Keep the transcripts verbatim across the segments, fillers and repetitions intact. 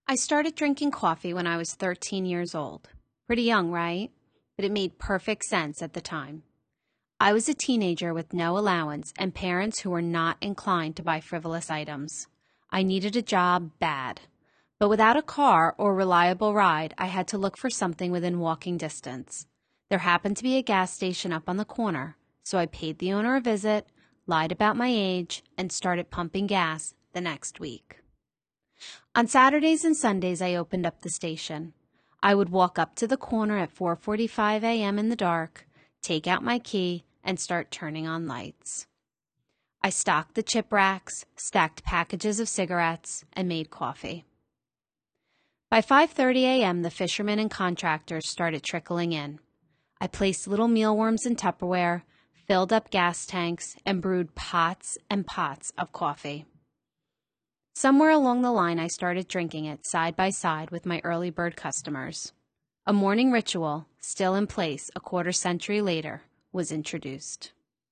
I started drinking coffee when I was thirteen years old. Pretty young, right? But it made perfect sense at the time. I was a teenager with no allowance and parents who were not inclined to buy frivolous items. I needed a job bad. But without a car or reliable ride, I had to look for something within walking distance. There happened to be a gas station up on the corner, so I paid the owner a visit, lied about my age, and started pumping gas the next week. On Saturdays and Sundays, I opened up the station. I would walk up to the corner at four forty-five a.m. in the dark, take out my key, and start turning on lights. I stocked the chip racks, stacked packages of cigarettes, and made coffee. By five thirty a.m., the fishermen and contractors started trickling in. I placed little mealworms in Tupperware, filled up gas tanks, and brewed pots and pots of coffee. Somewhere along the line, I started drinking it side by side with my early bird customers. A morning ritual, still in place a quarter century later, was introduced.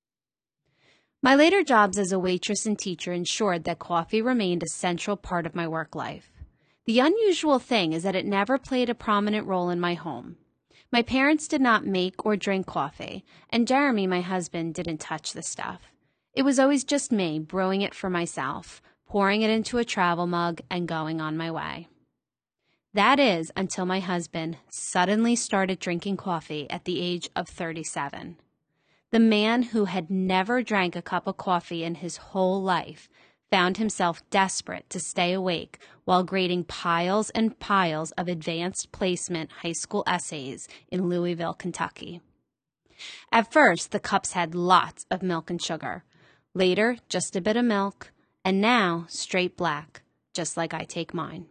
My later jobs as a waitress and teacher ensured that coffee remained a central part of my work life. The unusual thing is that it never played a prominent role in my home. My parents did not make or drink coffee, and Jeremy, my husband, didn't touch the stuff. It was always just me brewing it for myself, pouring it into a travel mug, and going on my way. That is until my husband suddenly started drinking coffee at the age of thirty-seven. The man who had never drank a cup of coffee in his whole life found himself desperate to stay awake while grading piles and piles of advanced placement high school essays in Louisville, Kentucky. At first, the cups had lots of milk and sugar. Later, just a bit of milk. And now, straight black, just like I take mine.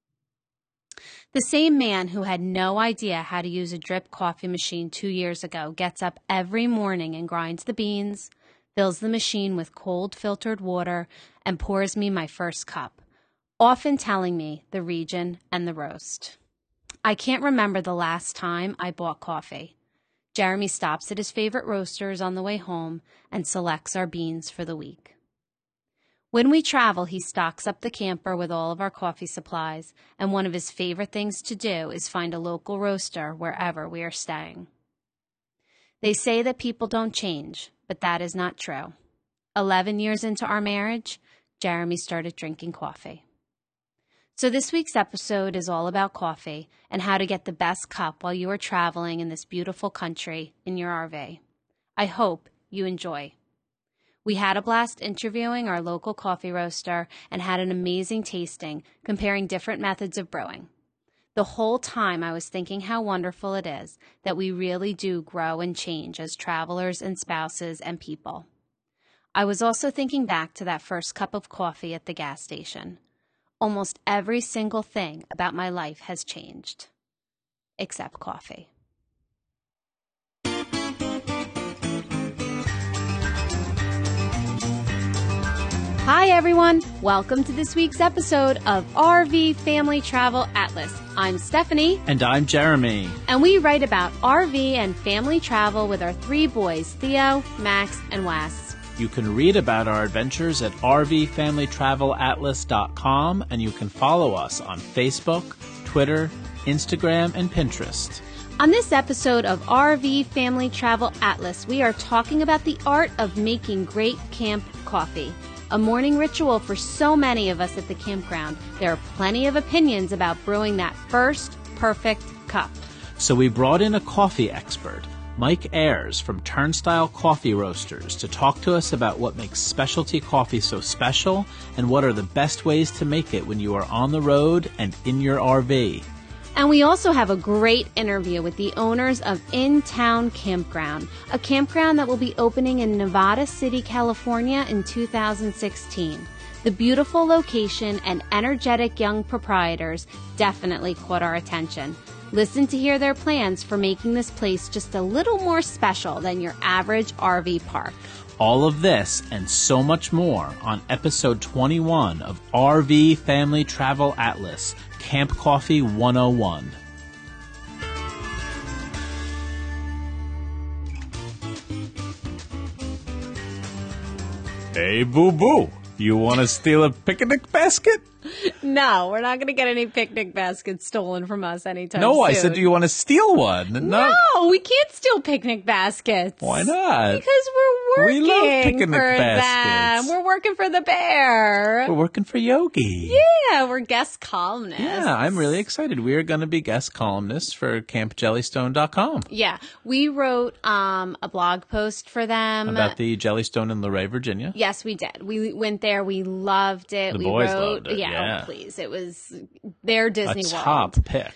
The same man who had no idea how to use a drip coffee machine two years ago gets up every morning and grinds the beans, fills the machine with cold filtered water, and pours me my first cup, often telling me the region and the roast. I can't remember the last time I bought coffee. Jeremy stops at his favorite roasters on the way home and selects our beans for the week. When we travel, he stocks up the camper with all of our coffee supplies, and one of his favorite things to do is find a local roaster wherever we are staying. They say that people don't change, but that is not true. Eleven years into our marriage, Jeremy started drinking coffee. So this week's episode is all about coffee and how to get the best cup while you are traveling in this beautiful country in your R V. I hope you enjoy. We had a blast interviewing our local coffee roaster and had an amazing tasting, comparing different methods of brewing. The whole time I was thinking how wonderful it is that we really do grow and change as travelers and spouses and people. I was also thinking back to that first cup of coffee at the gas station. Almost every single thing about my life has changed, except coffee. Hi, everyone. Welcome to this week's episode of R V Family Travel Atlas. I'm Stephanie. And I'm Jeremy. And we write about R V and family travel with our three boys, Theo, Max, and Wes. You can read about our adventures at r v family travel atlas dot com, and you can follow us on Facebook, Twitter, Instagram, and Pinterest. On this episode of R V Family Travel Atlas, we are talking about the art of making great camp coffee. A morning ritual for so many of us at the campground. There are plenty of opinions about brewing that first perfect cup. So we brought in a coffee expert, Mike Ayers from Turnstile Coffee Roasters, to talk to us about what makes specialty coffee so special and what are the best ways to make it when you are on the road and in your R V. And we also have a great interview with the owners of In Town Campground, a campground that will be opening in Nevada City, California in two thousand sixteen. The beautiful location and energetic young proprietors definitely caught our attention. Listen to hear their plans for making this place just a little more special than your average R V park. All of this and so much more on episode twenty-one of R V Family Travel Atlas, Camp Coffee one oh one. Hey, boo-boo, you want to steal a picnic basket? No, we're not going to get any picnic baskets stolen from us anytime No, soon. I said, do you want to steal one? No. No, we can't steal picnic baskets. Why not? Because we're We working love picnic for baskets. them. We're working for the bear. We're working for Yogi. Yeah, we're guest columnists. Yeah, I'm really excited. We are going to be guest columnists for camp jellystone dot com. Yeah, we wrote um, a blog post for them. About the Jellystone in Luray, Virginia. Yes, we did. We went there. We loved it. The we boys wrote, loved it, Yeah, yeah. Oh, please. It was their Disney A World. top pick.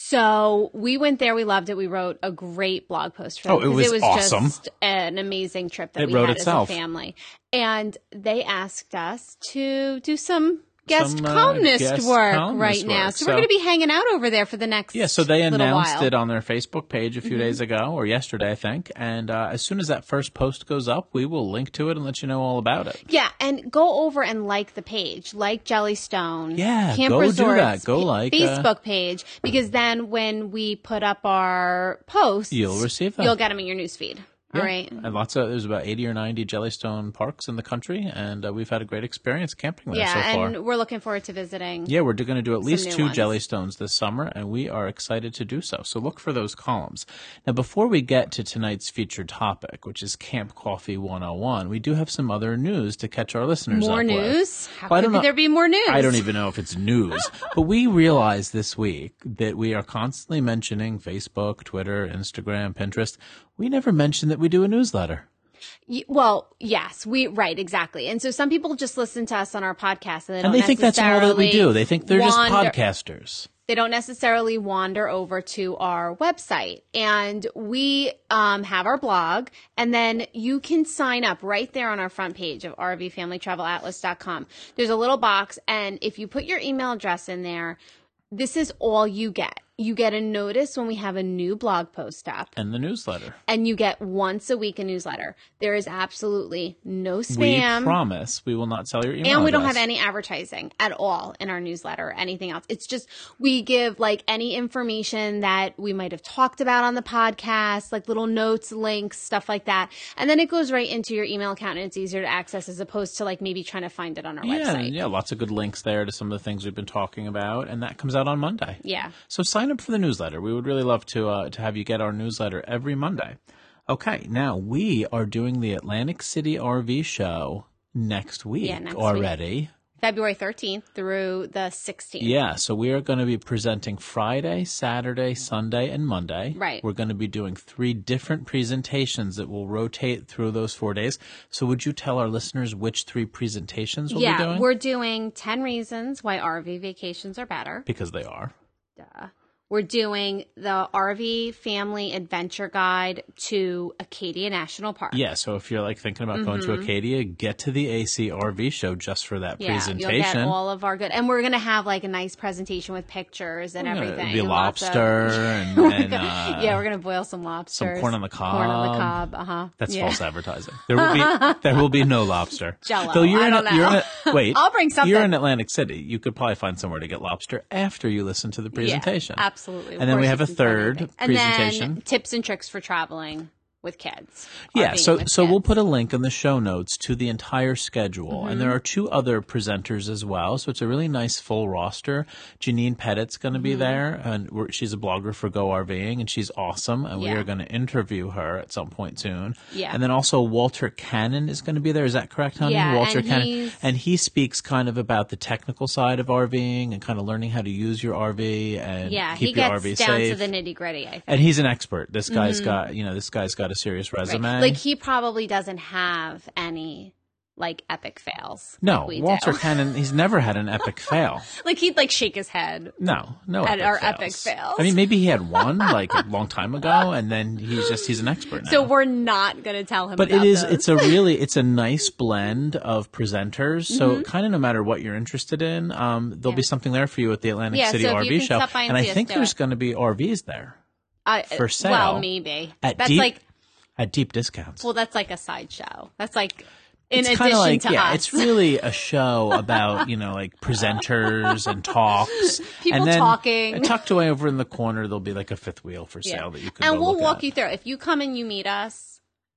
So we went there. We loved it. We wrote a great blog post for them. Oh, it 'cause was it was awesome. just an amazing trip that It we wrote had itself. as a family. And they asked us to do some guest Some, uh, columnist guest work columnist right now. work. So, we're So- going to be hanging out over there for the next Yeah, so they little announced while. it on their Facebook page a few days ago, or yesterday, I think. And uh, as soon as that first post goes up, we will link to it and let you know all about it. Yeah, and go over and like the page, like Jellystone. Yeah, Camp go do Resorts that. Go pa- like, uh, Facebook page, because then when we put up our posts, You'll receive them. You'll get them in your newsfeed. All Yeah. right. And lots of, there's about eighty or ninety Jellystone parks in the country, and uh, we've had a great experience camping there Yeah, so far. and we're looking forward to visiting. Yeah, we're going to do at least new two ones. Jellystones this summer, and we are excited to do so. So look for those columns. Now, before we get to tonight's featured topic, which is Camp Coffee one oh one, we do have some other news to catch our listeners More up news? with. How Well, I could don't know- there be more news? I don't even know if it's news, but we realized this week that we are constantly mentioning Facebook, Twitter, Instagram, Pinterest. We never mentioned that we do a newsletter. Y- Well, yes, we right, exactly. And so some people just listen to us on our podcast, and they don't And they think that's all that we do. They think they're just wander- podcasters. They don't necessarily wander over to our website. And we um, have our blog, and then you can sign up right there on our front page of r v family travel atlas dot com. There's a little box, and if you put your email address in there, this is all you get. You get a notice when we have a new blog post up, And the newsletter. and you get once a week a newsletter. There is absolutely no We spam. promise we will not sell your email And we don't address. have any advertising at all in our newsletter or anything else. It's just we give like any information that we might have talked about on the podcast, like little notes, links, stuff like that. And then it goes right into your email account, and it's easier to access as opposed to like maybe trying to find it on our Yeah, website. yeah, lots of good links there to some of the things we've been talking about, and that comes out on Monday. Yeah. So sign up for the newsletter. We would really love to uh, to have you get our newsletter every Monday. Okay, now we are doing the Atlantic City R V show next week Yeah, next already. February thirteenth through the sixteenth. Yeah, so we are going to be presenting Friday, Saturday, Sunday, and Monday. Right. We're going to be doing three different presentations that will rotate through those four days. So would you tell our listeners which three presentations we'll Yeah, be doing? we're doing ten reasons why R V vacations are better. Because they are. Duh. We're doing the R V Family Adventure Guide to Acadia National Park. Yeah, so if you're like thinking about going to Acadia, get to the A C R V show just for that Yeah, presentation. you'll get all of our good, and we're gonna have like a nice presentation with pictures and Yeah, everything. it'll be and lots of- lobster and, We're and gonna- uh, yeah, we're gonna boil some lobsters, corn on the cob. corn on the cob. Uh huh. that's yeah. false advertising. There will be there will be no lobster. Jell-O, Though you're I in, don't a- you're in know. a, wait, I'll bring something. You're in Atlantic City. You could probably find somewhere to get lobster after you listen to the presentation. Yeah, absolutely. Of And then we course have a you can find third anything. And presentation. then tips and tricks for traveling with kids. Yeah, RVing so with so we'll kids. put a link in the show notes to the entire schedule, Mm-hmm. and there are two other presenters as well. So it's a really nice full roster. Janine Pettit's going to be Mm-hmm. there, and we're, she's a blogger for Go RVing, and she's awesome. And we Yeah. are going to interview her at some point soon. Yeah. And then also Walter Cannon is going to be there. Is that correct, honey? Yeah, Walter and Cannon, he's- and he speaks kind of about the technical side of RVing and kind of learning how to use your R V and Yeah, keep he your gets R V down safe. to the nitty gritty. I think. And he's an expert. This guy's got, you know, this guy's got a serious resume. Like he probably doesn't have any like epic fails. No, like we Walter do. Cannon, he's never had an epic fail. Like he'd like shake his head. No, no At epic our fails. epic fails. I mean, maybe he had one like a long time ago, and then he's just, he's an expert now. So we're not going to tell him but about it is, those. it's a really, it's a nice blend of presenters. So Mm-hmm. kind of no matter what you're interested in, um, there'll be something there for you at the Atlantic Yeah, City so if R you V can show. stop by and And I see us think do there's it. going to be R Vs there Uh, for sale. Well, maybe. at That's deep, like, at deep discounts. well, that's like a sideshow. That's like in it's addition kind of like, to yeah, us. it's really a show about, you know, like presenters and talks. People and then talking. Tucked away over in the corner, there'll be like a fifth wheel for Yeah. sale that you can And go we'll look walk at. you through. If you come and you meet us,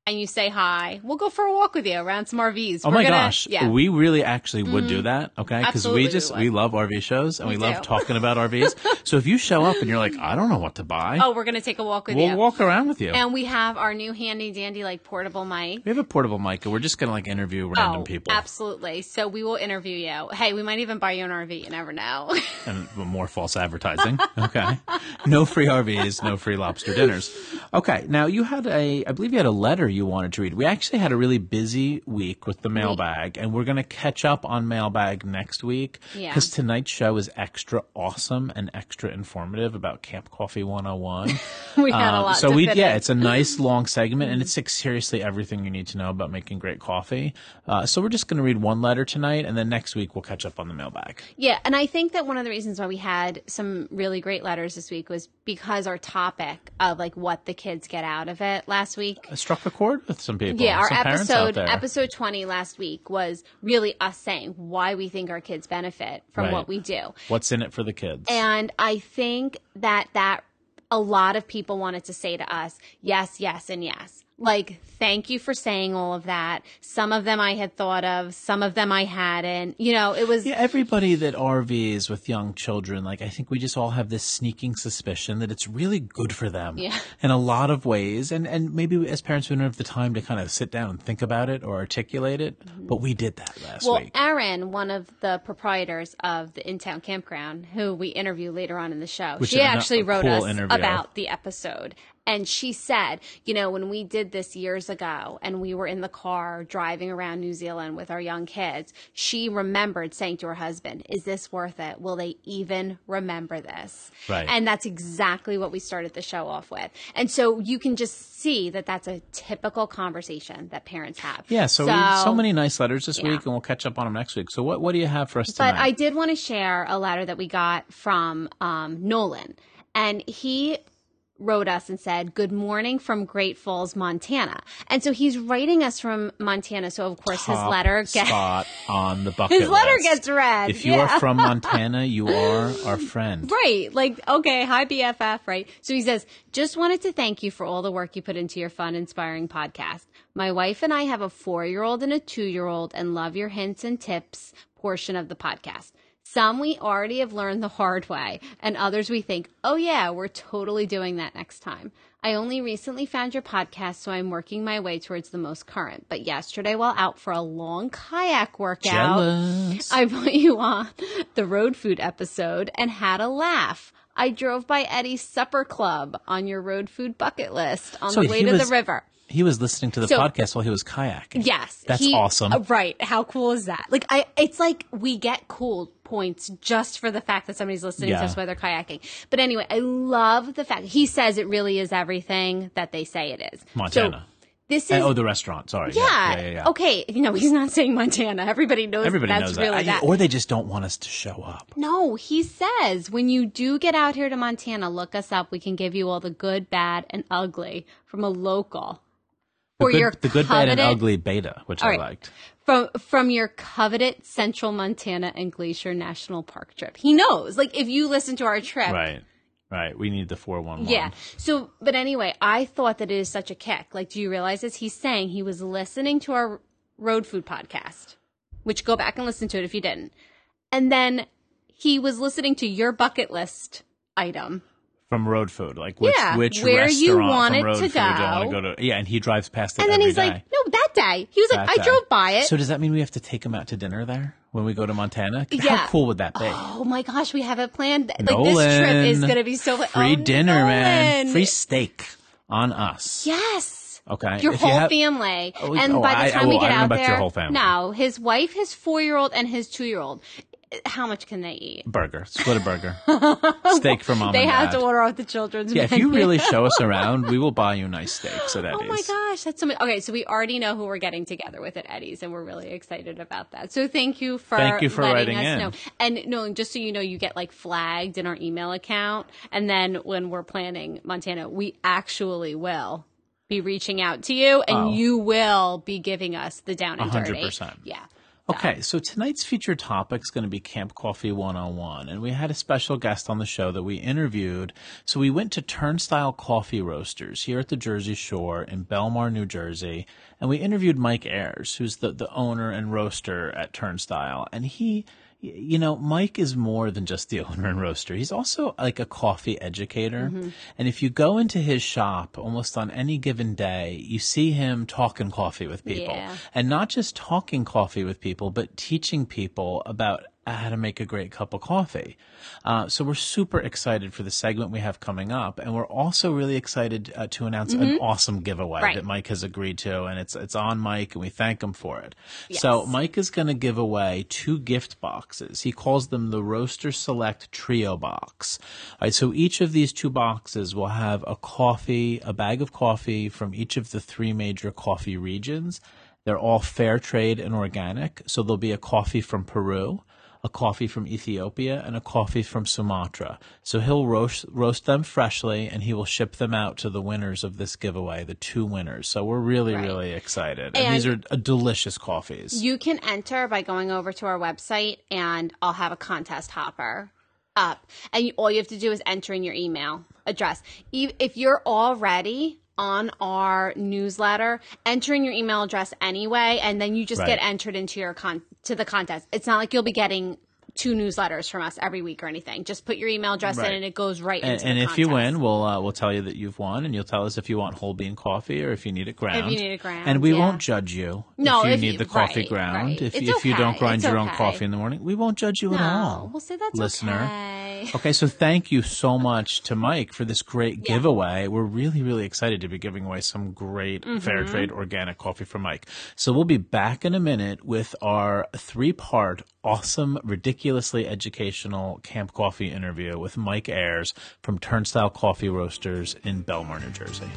and you say hi, we'll go for a walk with you around some R Vs. Oh We're my gonna, gosh. Yeah. We really actually would mm-hmm. do that, okay? Because we just, we, we love R V shows and we, we love talking about R Vs. So if you show up and you're like, I don't know what to buy. Oh, we're going to take a walk with we'll you. We'll walk around with you. And we have our new handy dandy, like, portable mic. We have a portable mic and we're just going to, like, interview random oh, people. Absolutely. So we will interview you. Hey, we might even buy you an R V. You never know. And more false advertising. Okay. No free R Vs, no free lobster dinners. Okay. Now, you had a, I believe you had a letter you wanted to read. We actually had a really busy week with the mailbag, and we're going to catch up on mailbag next week because yeah. tonight's show is extra awesome and extra informative about Camp Coffee one oh one. we had um, a lot so to we fit yeah, in. It's a nice long segment, and it's like, seriously everything you need to know about making great coffee. Uh, so we're just going to read one letter tonight, and then next week we'll catch up on the mailbag. Yeah, and I think that one of the reasons why we had some really great letters this week was because our topic of like what the kids get out of it last week I struck a chord with some people. Yeah, our some episode episode twenty last week was really us saying why we think our kids benefit from right. what we do. What's in it for the kids? And I think that that a lot of people wanted to say to us, yes, yes, and yes. Like, thank you for saying all of that. Some of them I had thought of. Some of them I hadn't. You know, it was... Yeah, everybody that R Vs with young children, like, I think we just all have this sneaking suspicion that it's really good for them yeah. in a lot of ways. And, and maybe as parents, we don't have the time to kind of sit down and think about it or articulate it. Mm-hmm. But we did that last well, week. Well, Erin, one of the proprietors of the In-Town Campground, who we interview later on in the show, Which she actually wrote cool us interview. about the episode. And she said, you know, when we did this years ago and we were in the car driving around New Zealand with our young kids, she remembered saying to her husband, is this worth it? Will they even remember this? Right. And that's exactly what we started the show off with. And so you can just see that that's a typical conversation that parents have. Yeah, so so, we, so many nice letters this yeah. week, and we'll catch up on them next week. So what, what do you have for us tonight? But I did want to share a letter that we got from um, Nolan. And he wrote us and said, good morning from Great Falls, Montana. And so he's writing us from Montana. So, of course, Top his letter gets spot on the bucket his letter list. gets read. If you yeah. are from Montana, you are our friend. Right. Like, okay, hi, B F F, right? So he says, just wanted to thank you for all the work you put into your fun, inspiring podcast. My wife and I have a four-year-old and a two-year-old and love your hints and tips portion of the podcast. Some we already have learned the hard way, and others we think, oh yeah, we're totally doing that next time. I only recently found your podcast, so I'm working my way towards the most current. But yesterday, while out for a long kayak workout, Jealous. I put you on the road food episode and had a laugh. I drove by Eddie's Supper Club on your road food bucket list on so the way to was- the river. He was listening to the So- podcast while he was kayaking. Yes. That's he- awesome. uh, Right. How cool is that? Like, I, it's like we get cool points just for the fact that somebody's listening Yeah. to us while they're kayaking. But anyway, I love the fact he says it really is everything that they say it is. Montana. So this is. And- oh, the restaurant. Sorry. yeah. Yeah, yeah, yeah. Okay. You know, he's not saying Montana. Everybody knows Everybody that's knows really that. that. I- or they just don't want us to show up. No, he says when you do get out here to Montana, look us up. We can give you all the good, bad, and ugly from a local. The For good, your the good bad, and coveted- ugly beta, which All I right. liked. From from your coveted Central Montana and Glacier National Park trip. He knows. Like, if you listen to our trip. Right. Right. We need the four one one. Yeah. So, but anyway, I thought that it is such a kick. Like, do you realize this? He's saying he was listening to our road food podcast, which go back and listen to it if you didn't. And then he was listening to your bucket list item. From road food. Like, which, Yeah, which where restaurant you want from it road to food do I want go. to go to? Yeah, and he drives past it And then every he's day. like, no, that day. He was like, That I day. drove by it. So does that mean we have to take him out to dinner there when we go to Montana? Yeah. How cool would that be? Oh my gosh, we have it planned. Like, Nolan, this trip is going to be so free oh, dinner, man. Nolan. Free steak on us. Yes. Okay. Your If you whole have- family. Oh, and oh, by I- the time oh, we I get don't know out about there, your whole family. no, his wife, his four-year-old, and his two-year-old. How much can they eat? Burger. Split a burger. Steak for mom They and have dad. to order off the children's Yeah, if menu. you really show us around, we will buy you nice steaks at Eddie's. Oh my gosh, that's so much. Okay, so we already know who we're getting together with at Eddie's, and we're really excited about that. So thank you for Thank you for letting writing us in. know. And no, just so you know, you get like flagged in our email account, and then when we're planning Montana, we actually will be reaching out to you, and Oh. you will be giving us the down and A hundred dirty. percent. Yeah. Okay, so tonight's featured topic is going to be Camp Coffee one oh one, and we had a special guest on the show that we interviewed. So we went to Turnstile Coffee Roasters here at the Jersey Shore in Belmar, New Jersey, and we interviewed Mike Ayers, who's the, the owner and roaster at Turnstile, and he... You know, Mike is more than just the owner and roaster. He's also like a coffee educator. Mm-hmm. And if you go into his shop almost on any given day, you see him talking coffee with people. Yeah. And not just talking coffee with people, but teaching people about how to make a great cup of coffee. Uh, so we're super excited for the segment we have coming up. And we're also really excited uh, to announce mm-hmm. an awesome giveaway right. that Mike has agreed to. And it's it's on Mike, and we thank him for it. Yes. So Mike is going to give away two gift boxes. He calls them the Roaster Select Trio Box. All right, so each of these two boxes will have a coffee, a bag of coffee from each of the three major coffee regions. They're all fair trade and organic. So there'll be a coffee from Peru, a coffee from Ethiopia, and a coffee from Sumatra. So he'll roast, roast them freshly, and he will ship them out to the winners of this giveaway, the two winners. So we're really, right. really excited. And, and these are uh, delicious coffees. You can enter by going over to our website, and I'll have a contest hopper up. And you, all you have to do is enter in your email address. If you're already on our newsletter, enter in your email address anyway, and then you just right. get entered into your con- to the contest. It's not like you'll be getting two newsletters from us every week or anything. Just put your email address right. in, and it goes right and, into and the if contest. you win, we'll uh, we'll tell you that you've won, and you'll tell us if you want whole bean coffee or if you need it ground. If you need it ground, and we yeah. won't judge you no, if you if need you, the coffee right, ground. Right. If it's if okay. you don't grind it's your okay. own coffee in the morning, we won't judge you no. at all. We'll say that's listener. Okay. Okay, so thank you so much to Mike for this great yeah. giveaway. We're really, really excited to be giving away some great mm-hmm. fair trade organic coffee from Mike. So we'll be back in a minute with our three-part awesome, ridiculously educational Camp Coffee interview with Mike Ayers from Turnstile Coffee Roasters in Belmar, New Jersey.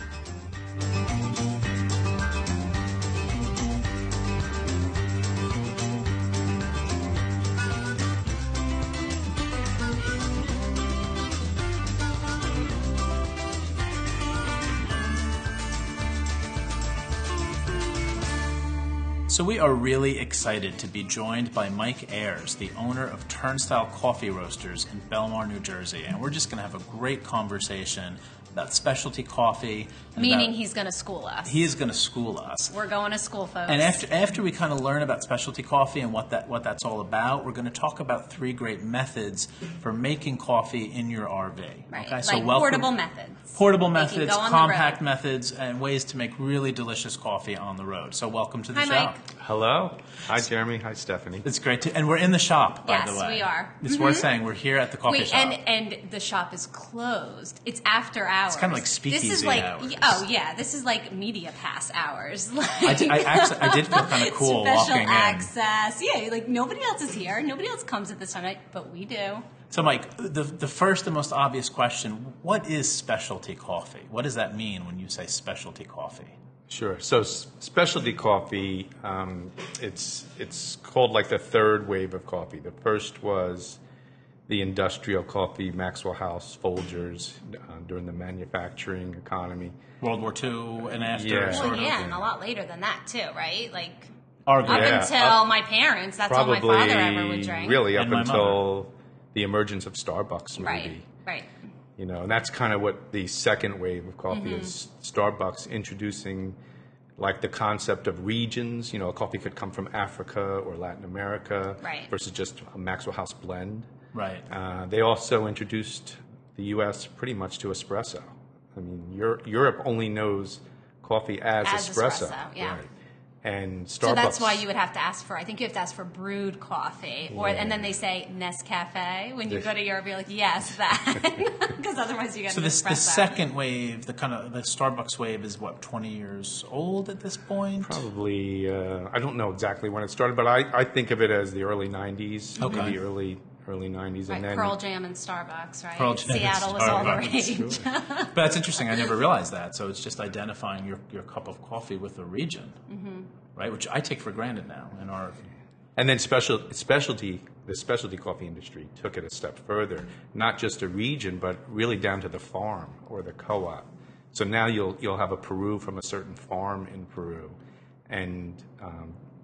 So we are really excited to be joined by Mike Ayers, the owner of Turnstile Coffee Roasters in Belmar, New Jersey. And we're just going to have a great conversation about specialty coffee. Meaning about, he's going to school us. He is going to school us. We're going to school, folks. And after after we kind of learn about specialty coffee and what that what that's all about, we're going to talk about three great methods for making coffee in your R V. Right, okay? like so welcome, portable methods. Portable methods, compact methods, and ways to make really delicious coffee on the road. So welcome to the Hi, show. Mike. Hello. Hi, Jeremy. Hi, Stephanie. It's great to, and we're in the shop, by yes, the way. Yes, we are. It's mm-hmm. worth saying we're here at the coffee Wait, shop. and and the shop is closed. It's after hours. It's kind of like speakeasy This is like hours. oh yeah, this is like media pass hours. Like, I, did, I actually I did feel kind of cool special walking access. in. Yeah, like nobody else is here. Nobody else comes at this time, but we do. So, Mike, the the first and most obvious question: what is specialty coffee? What does that mean when you say specialty coffee? Sure. So, s- specialty coffee, um, it's it's called like the third wave of coffee. The first was the industrial coffee, Maxwell House, Folgers, uh, during the manufacturing economy. World War Two and after. Yeah. Sort Well, of. yeah, and a lot later than that too, right? Like Arguably. up Yeah, until up- my parents, that's Probably, all my father ever would drink. really, up And my until the emergence of Starbucks, maybe. Right, right. You know, and that's kind of what the second wave of coffee Mm-hmm. is. Starbucks introducing like the concept of regions. You know, a coffee could come from Africa or Latin America Right. versus just a Maxwell House blend. Right. Uh, they also introduced the U S pretty much to espresso. I mean, Europe, Europe only knows coffee as, As espresso. espresso, yeah. Right. And Starbucks. So that's why you would have to ask for. I think you have to ask for brewed coffee, or Yeah. and then they say Nescafe when you go to Europe. You're like, yes, that, because otherwise you get So an this the espresso. second wave, the kind of the Starbucks wave, is what twenty years old at this point. Probably, uh, I don't know exactly when it started, but I, I think of it as the early nineties, Okay. maybe early early nineties. Right, and then Pearl Jam and Starbucks, right? Pearl Jam and Seattle was all the Starbucks. rage. But that's interesting. I never realized that. So it's just identifying your, your cup of coffee with a region, mm-hmm. right? Which I take for granted now in our. And then special specialty, the specialty coffee industry took it a step further, not just a region, but really down to the farm or the co-op. So now you'll you'll have a Peru from a certain farm in Peru, and um,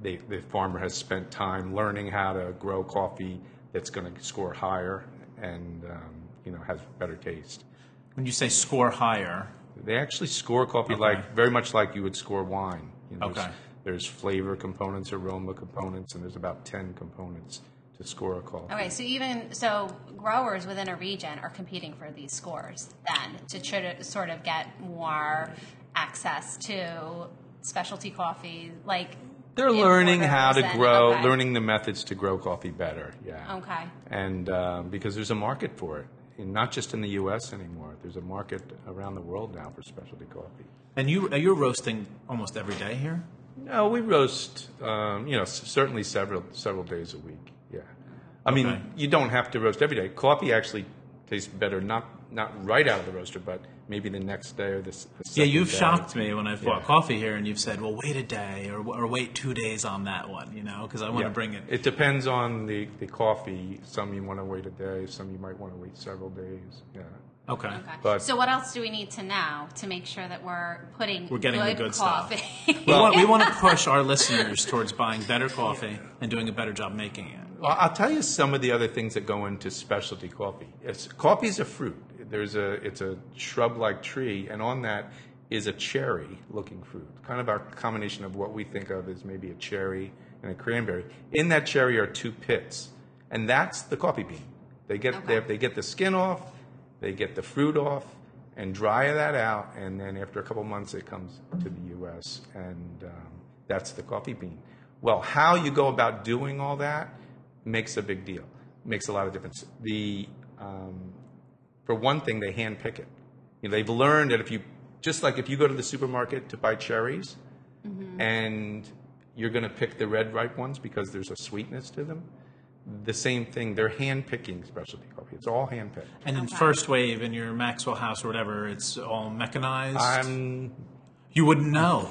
they, the farmer has spent time learning how to grow coffee that's going to score higher and um, you know has better taste. When you say score higher, they actually score coffee okay. like very much like you would score wine. You know, okay. There's, there's flavor components, aroma components, and there's about ten components to score a coffee. Okay, so even so, growers within a region are competing for these scores then to try to sort of get more access to specialty coffee, like they're learning how to and, grow, okay. learning the methods to grow coffee better. Yeah. Okay. And um, because there's a market for it, and not just in the U S anymore. There's a market around the world now for specialty coffee. And you you're roasting almost every day here? No, we roast, um, you know, s- certainly several several days a week. Yeah, I mean, Okay. you don't have to roast every day. Coffee actually tastes better, not not right out of the roaster, but maybe the next day or the, s- the Yeah, second you've day. shocked me when I've bought Yeah. coffee here, and you've said, "Well, wait a day, or or wait two days on that one," you know, because I want to Yeah. bring it. It depends on the, the coffee. Some you want to wait a day. Some you might want to wait several days. Yeah. Okay. Okay. But- so what else do we need to know to make sure that we're putting We're getting the good good stuff. coffee? We want, we want to push our listeners towards buying better coffee and doing a better job making it. Well, I'll tell you some of the other things that go into specialty coffee. It's, coffee is a fruit. There's a it's a shrub-like tree, and on that is a cherry-looking fruit, kind of our combination of what we think of as maybe a cherry and a cranberry. In that cherry are two pits, and that's the coffee bean. They get Okay. they, they get the skin off, they get the fruit off, and dry that out, and then after a couple months it comes to the U S, and um, that's the coffee bean. Well, how you go about doing all that makes a big deal, makes a lot of difference. The um, for one thing, they hand pick it. You know, they've learned that if you just like if you go to the supermarket to buy cherries, Mm-hmm. and you're going to pick the red ripe ones because there's a sweetness to them. The same thing, they're hand picking specialty coffee. It's all hand picked. And in Okay. First Wave, in your Maxwell house or whatever, it's all mechanized. I'm you wouldn't know.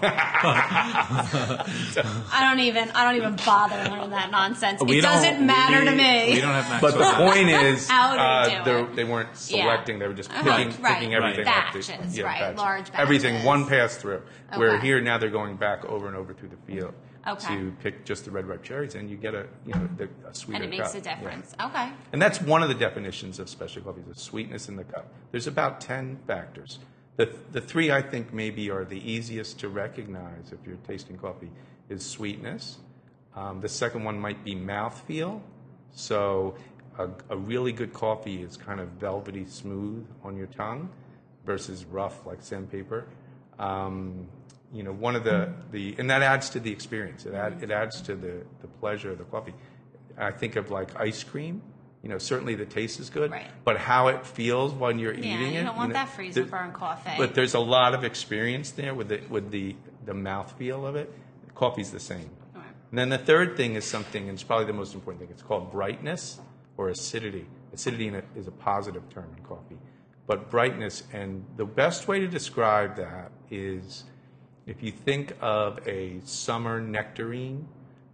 I don't even I don't even bother learning that nonsense. We It don't- doesn't matter we- to me. We don't have But Maxwell. the point is, How do you uh, do they're- it? they weren't Yeah. selecting; they were just picking, Right, right. picking everything Right. up. the- Batches, yeah, right, batches. large Everything batches. one pass through. Where Okay. here now they're going back over and over through the field Okay. to pick just the red ripe cherries, and you get a you know the, a sweeter and it makes cup. a Yeah. difference. Okay. And that's one of the definitions of special coffee: the sweetness in the cup. There's about ten factors. The the three I think maybe are the easiest to recognize if you're tasting coffee is sweetness. Um, the second one might be mouthfeel. So a, a really good coffee is kind of velvety smooth on your tongue versus rough like sandpaper. Um, you know, one of the, the and that adds to the experience. It add, it adds to the, the pleasure of the coffee. I think of like ice cream. You know, certainly the taste is good, Right. but how it feels when you're Yeah, eating you it. don't want know, that freezer the- burn coffee. But there's a lot of experience there with the with the the mouthfeel of it. Coffee's the same. Right. And then the third thing is something, and it's probably the most important thing. It's called brightness or acidity. Acidity in it is a positive term in coffee, but brightness. And the best way to describe that is if you think of a summer nectarine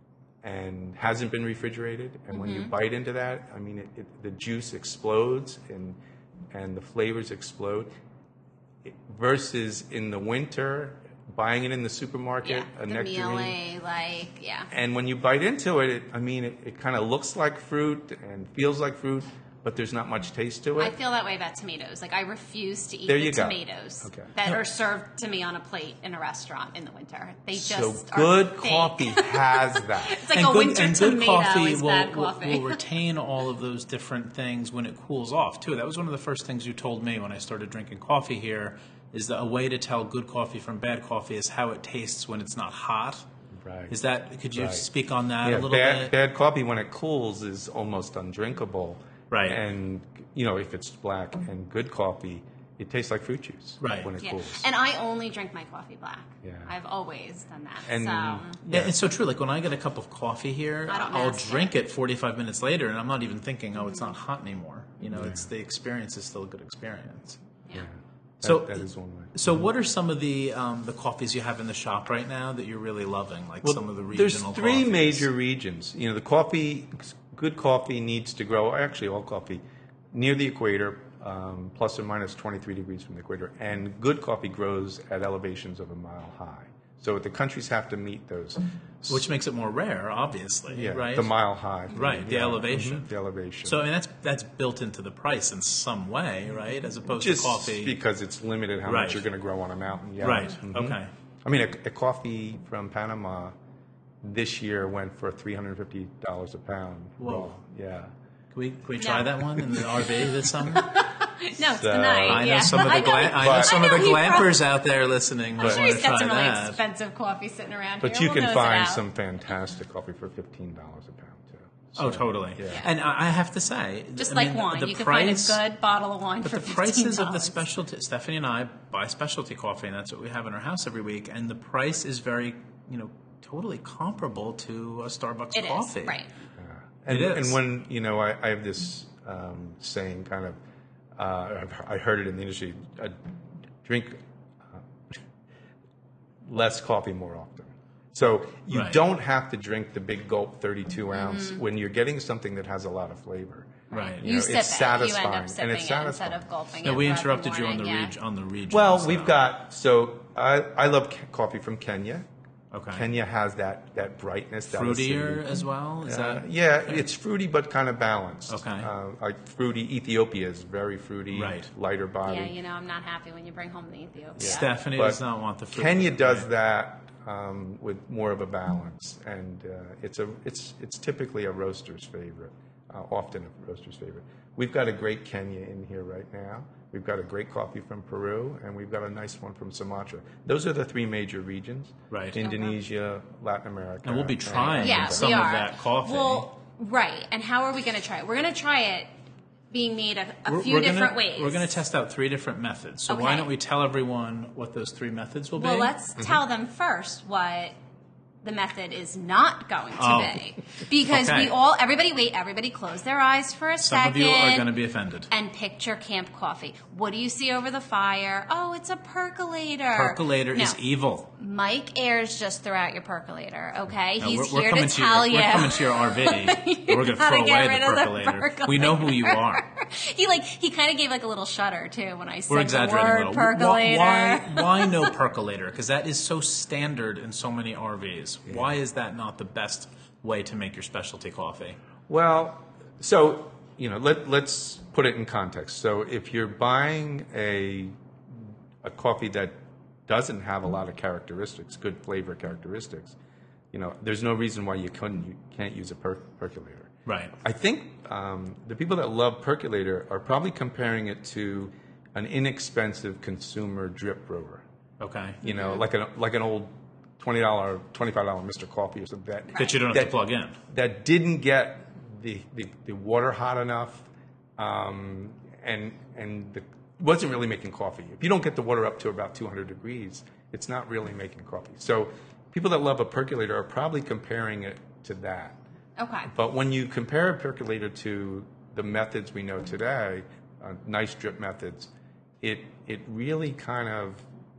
and hasn't been refrigerated, and when you bite into that, I mean, it, it, the juice explodes and and the flavors explode. It- versus in the winter, buying it in the supermarket, Yeah. a The nectarine. mealy, like yeah. And when you bite into it, it I mean, it, it kind of looks like fruit and feels like fruit, but there's not much taste to it. I feel that way about tomatoes. Like I refuse to eat There the you go. tomatoes Okay. that are served to me on a plate in a restaurant in the winter. They so just good are fake. coffee has that. It's like and a good, winter and good tomato coffee is will, bad will, coffee. will retain all of those different things when it cools off too. That was one of the first things you told me when I started drinking coffee here. Is that a way to tell good coffee from bad coffee is how it tastes when it's not hot. Right. Is that? Could you Right. speak on that Yeah, a little bad, bit? bad coffee when it cools is almost undrinkable. Right. And you know, if it's black, and good coffee, it tastes like fruit juice Right. when it Yeah. cools. And I only drink my coffee black. Yeah. I've always done that. And- so Yeah, it's so true. Like when I get a cup of coffee here, I don't I'll mask drink it. it forty-five minutes later, and I'm not even thinking, "Oh, it's not hot anymore." You know, it's the experience is still a good experience. yeah. That- So- that is one way. So, what are some of the um, the coffees you have in the shop right now that you're really loving? Like Well, some of the there's regional. three coffees? major regions. You know, the coffee, good coffee needs to grow. Actually, all coffee near the equator, um, plus or minus twenty-three degrees from the equator, and good coffee grows at elevations of a mile high. So the countries have to meet those. Which makes it more rare, obviously, Yeah, right? the mile high. Right, the Yeah. elevation. Mhm, the elevation. So I mean that's that's built into the price in some way, right? As opposed Just to coffee. because it's limited how Right. much you're going to grow on a mountain. Yeah. Right. Mhm. Okay. I mean, a, a coffee from Panama this year went for three hundred fifty dollars a pound. Whoa. Raw. Yeah. Can we can we try No. that one in the R V this summer? No, it's So- tonight. I know yeah. some of the I know gla- he- I know But- some I of the know he glampers out there listening. I'm might sure wanna he's got try some really that. expensive coffee sitting around But here. you We'll can nose it find out. some fantastic coffee for fifteen dollars a pound, too. Oh, totally. Yeah. And I I have to say, Just I like mean, wine. the You can price, find a good bottle of wine But for the fifteen dollars. prices of the specialty, Stephanie and I buy specialty coffee, and that's what we have in our house every week. And the price is very, you know, totally comparable to a Starbucks It is, coffee. right. And, It is. and when, you know, I, I have this um, saying kind of, uh, I've- I heard it in the industry, uh, drink uh, less coffee more often. So you Right. don't have to drink the big gulp thirty-two ounce Mm-hmm. when you're getting something that has a lot of flavor. Right. You You, know, sip it's it. You satisfying, end up sipping and it's it instead satisfying. of gulping No, it. we throughout interrupted you on morning, the yeah. reg- on the region. Well, so- we've got, so I, I love ca- coffee from Kenya. okay. Kenya has that, that brightness. that fruitier acidity. as well. Is Uh, that yeah, it's fruity but kind of balanced. Okay. Uh, like fruity, Ethiopia is very fruity, Right. lighter body. Yeah, you know, I'm not happy when you bring home the Ethiopia. Stephanie But does not want the fruit. Kenya does Right. that um, with more of a balance, and uh, it's a it's it's typically a roaster's favorite, uh, often a roaster's favorite. We've got a great Kenya in here right now. We've got a great coffee from Peru, and we've got a nice one from Sumatra. Those are the three major regions: Right. Indonesia, Latin America, And we'll be trying Yeah, some we of are. that coffee. Well, right. And how are we going to try it? We're going to try it being made a, a We're- few we're different gonna, ways. We're going to test out three different methods. So why Okay. don't we tell everyone what those three methods will Well, be? let's tell them first what the method is not going to Oh. be. Because Okay. we all, everybody wait, everybody close their eyes for a Some second. of you are going to be offended. And picture camp coffee. What do you see over the fire? Oh, it's a percolator. Percolator No. is evil. Mike Ayers just threw out your percolator, okay? No, He's we're, we're here coming to to your, tell you. We're coming to your R V. and we're going to how to throw get away rid the of the percolator. We know who you are. he like he kind of gave like a little shudder too when I said We're the exaggerating word a little. Why, percolator. why, why no percolator? Because that is so standard in so many R Vs. Why is that not the best way to make your specialty coffee? Well, so you know, let let's put it in context. So if you're buying a a coffee that doesn't have a lot of characteristics, good flavor characteristics, you know, there's no reason why you couldn't you can't use a per- percolator. Right. I think um, the people that love percolator are probably comparing it to an inexpensive consumer drip brewer. Okay. You know, like an like an old twenty dollar, twenty five dollar Mister Coffee or something that That you don't have that- to plug in. that didn't get the, the, the water hot enough, um, and and the, wasn't really making coffee. If you don't get the water up to about two hundred degrees, it's not really making coffee. So people that love a percolator are probably comparing it to that. Okay. But when you compare a percolator to the methods we know today, uh, nice drip methods, it it really kind of,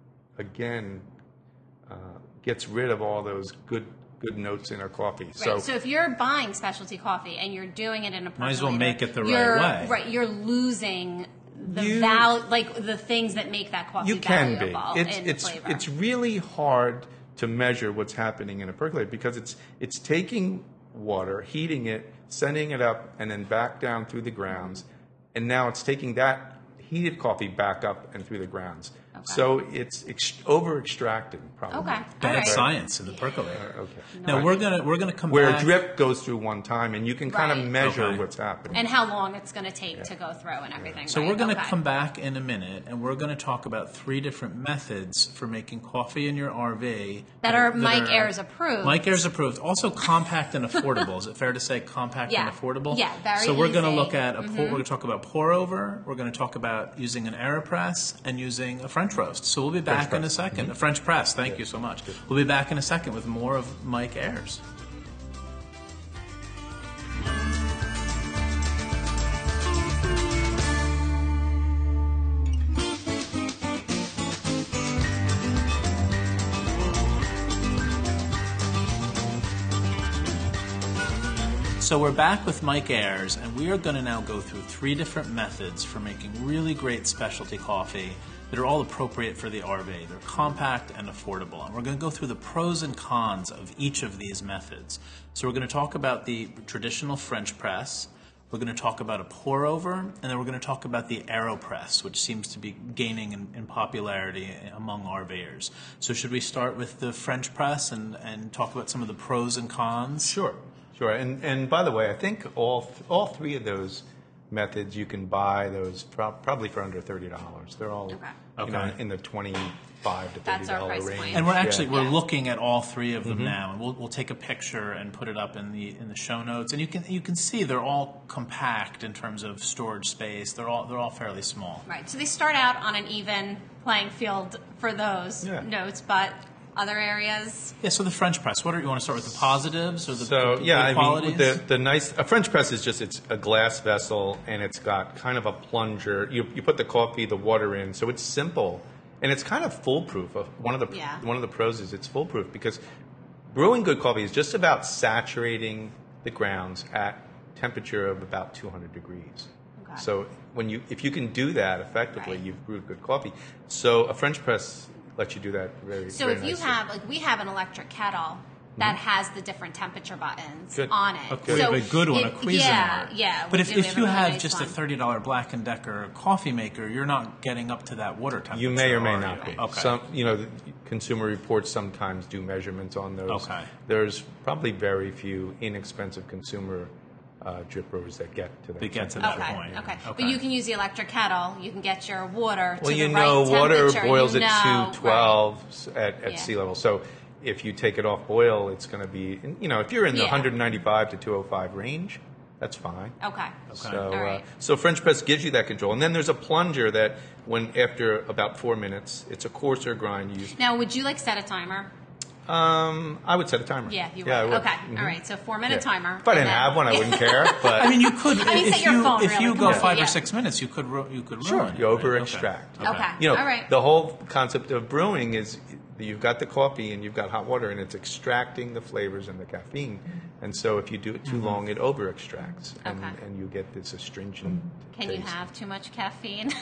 again, uh, gets rid of all those good good notes in our coffee. Right. So, So, if you're buying specialty coffee and you're doing it in a percolator, Might as well make it the right you're, way. Right, you're losing the You- val like the things that make that coffee you can be. valuable It's in it's flavor. it's really hard to measure what's happening in a percolator because it's it's taking water, heating it, sending it up, and then back down through the grounds, and now it's taking that heated coffee back up and through the grounds. Okay. So it's ex- over extracting probably. Okay. Bad All right. science in the percolator. Okay. Now we're gonna we're gonna come Where back. a drip goes through one time, and you can kind Right. of measure Okay. what's happening. And how long it's going to take to go through and everything. So right? we're going to Okay. come back in a minute, and we're going to talk about three different methods for making coffee in your R V That are Mike Ayers approved. Mike Ayers approved. Also compact and affordable. Is it fair to say compact Yeah. and affordable? Yeah, very So we're going to easy. look at a pour, we're going to talk about pour over. We're going to talk about using an AeroPress and using a French roast. So we'll be back French in a press. second. A French press. Thank you so much. We'll be back in a second with more of Mike Ayers. So we're back with Mike Ayers, and we are going to now go through three different methods for making really great specialty coffee that are all appropriate for the R V. They're compact and affordable. And we're going to go through the pros and cons of each of these methods. So we're going to talk about the traditional French press. We're going to talk about a pour over, and then we're going to talk about the AeroPress, which seems to be gaining in, in popularity among RVers. So should we start with the French press and, and talk about some of the pros and cons? Sure, sure. And and by the way, I think all all three of those methods you can buy those pro- probably for under thirty dollars. They're all Okay. you Okay. know, in the twenty-five to That's thirty our dollar price range. point. And we're actually Yeah. we're Yeah. looking at all three of them mm-hmm. now, and we'll we'll take a picture and put it up in the in the show notes. And you can you can see they're all compact in terms of storage space. They're all they're all fairly small. Right. So they start out on an even playing field for those Yeah. notes, but other areas. Yeah. So the French press. What are you want to start with the positives or the, So the, the yeah, good I qualities? mean the the nice a French press is just it's a glass vessel and it's got kind of a plunger. You you put the coffee, the water in, so it's simple and it's kind of foolproof. Uh, One of the Yeah. one of the pros is it's foolproof because brewing good coffee is just about saturating the grounds at temperature of about two hundred degrees. Okay. So when you if you can do that effectively, Right. you've brewed good coffee. So a French press lets you do that very So very if you nicely. have, like, we have an electric kettle that has the different temperature buttons Good. on it. Okay. So We have a good one, a if- Cuisinart. Yeah, yeah. But we if, do. We if have you a really have nice just one. a thirty dollar Black and Decker coffee maker, you're not getting up to that water temperature. You may or may are not you? be. Okay. Some, you know, the Consumer Reports sometimes do measurements on those. Okay. There's probably very few inexpensive consumer uh, drip brewers that get to that. They get to that Okay, point. okay, Okay. But you can use the electric kettle. You can get your water to Well, you the know, right water temperature. boils you at know, two twelve at, at Yeah. sea level. So if you take it off boil, it's going to be, you know, if you're in the Yeah. one ninety-five to two oh five range, that's fine. Right. Okay. So, All right. uh, so French press gives you that control, and then there's a plunger that, when after about four minutes, it's a coarser grind. You use. Now, would you like set a timer? Um, I would set a timer. Yeah, you would. Yeah, I would. Okay. Mhm. All right. So four minute Yeah. timer. If I didn't and then- have one, I wouldn't care. But I mean, you could. I mean, if set your you phone, if really, you come go on, five yeah. or six minutes, you could ru- you could sure, ruin you it, right? over Okay. extract. Okay. You know, All right. the whole concept of brewing is you've got the coffee and you've got hot water, and it's extracting the flavors and the caffeine. And so if you do it too Mm-hmm. long, it over extracts, and, Okay. and you get this astringent Can you taste. have too much caffeine?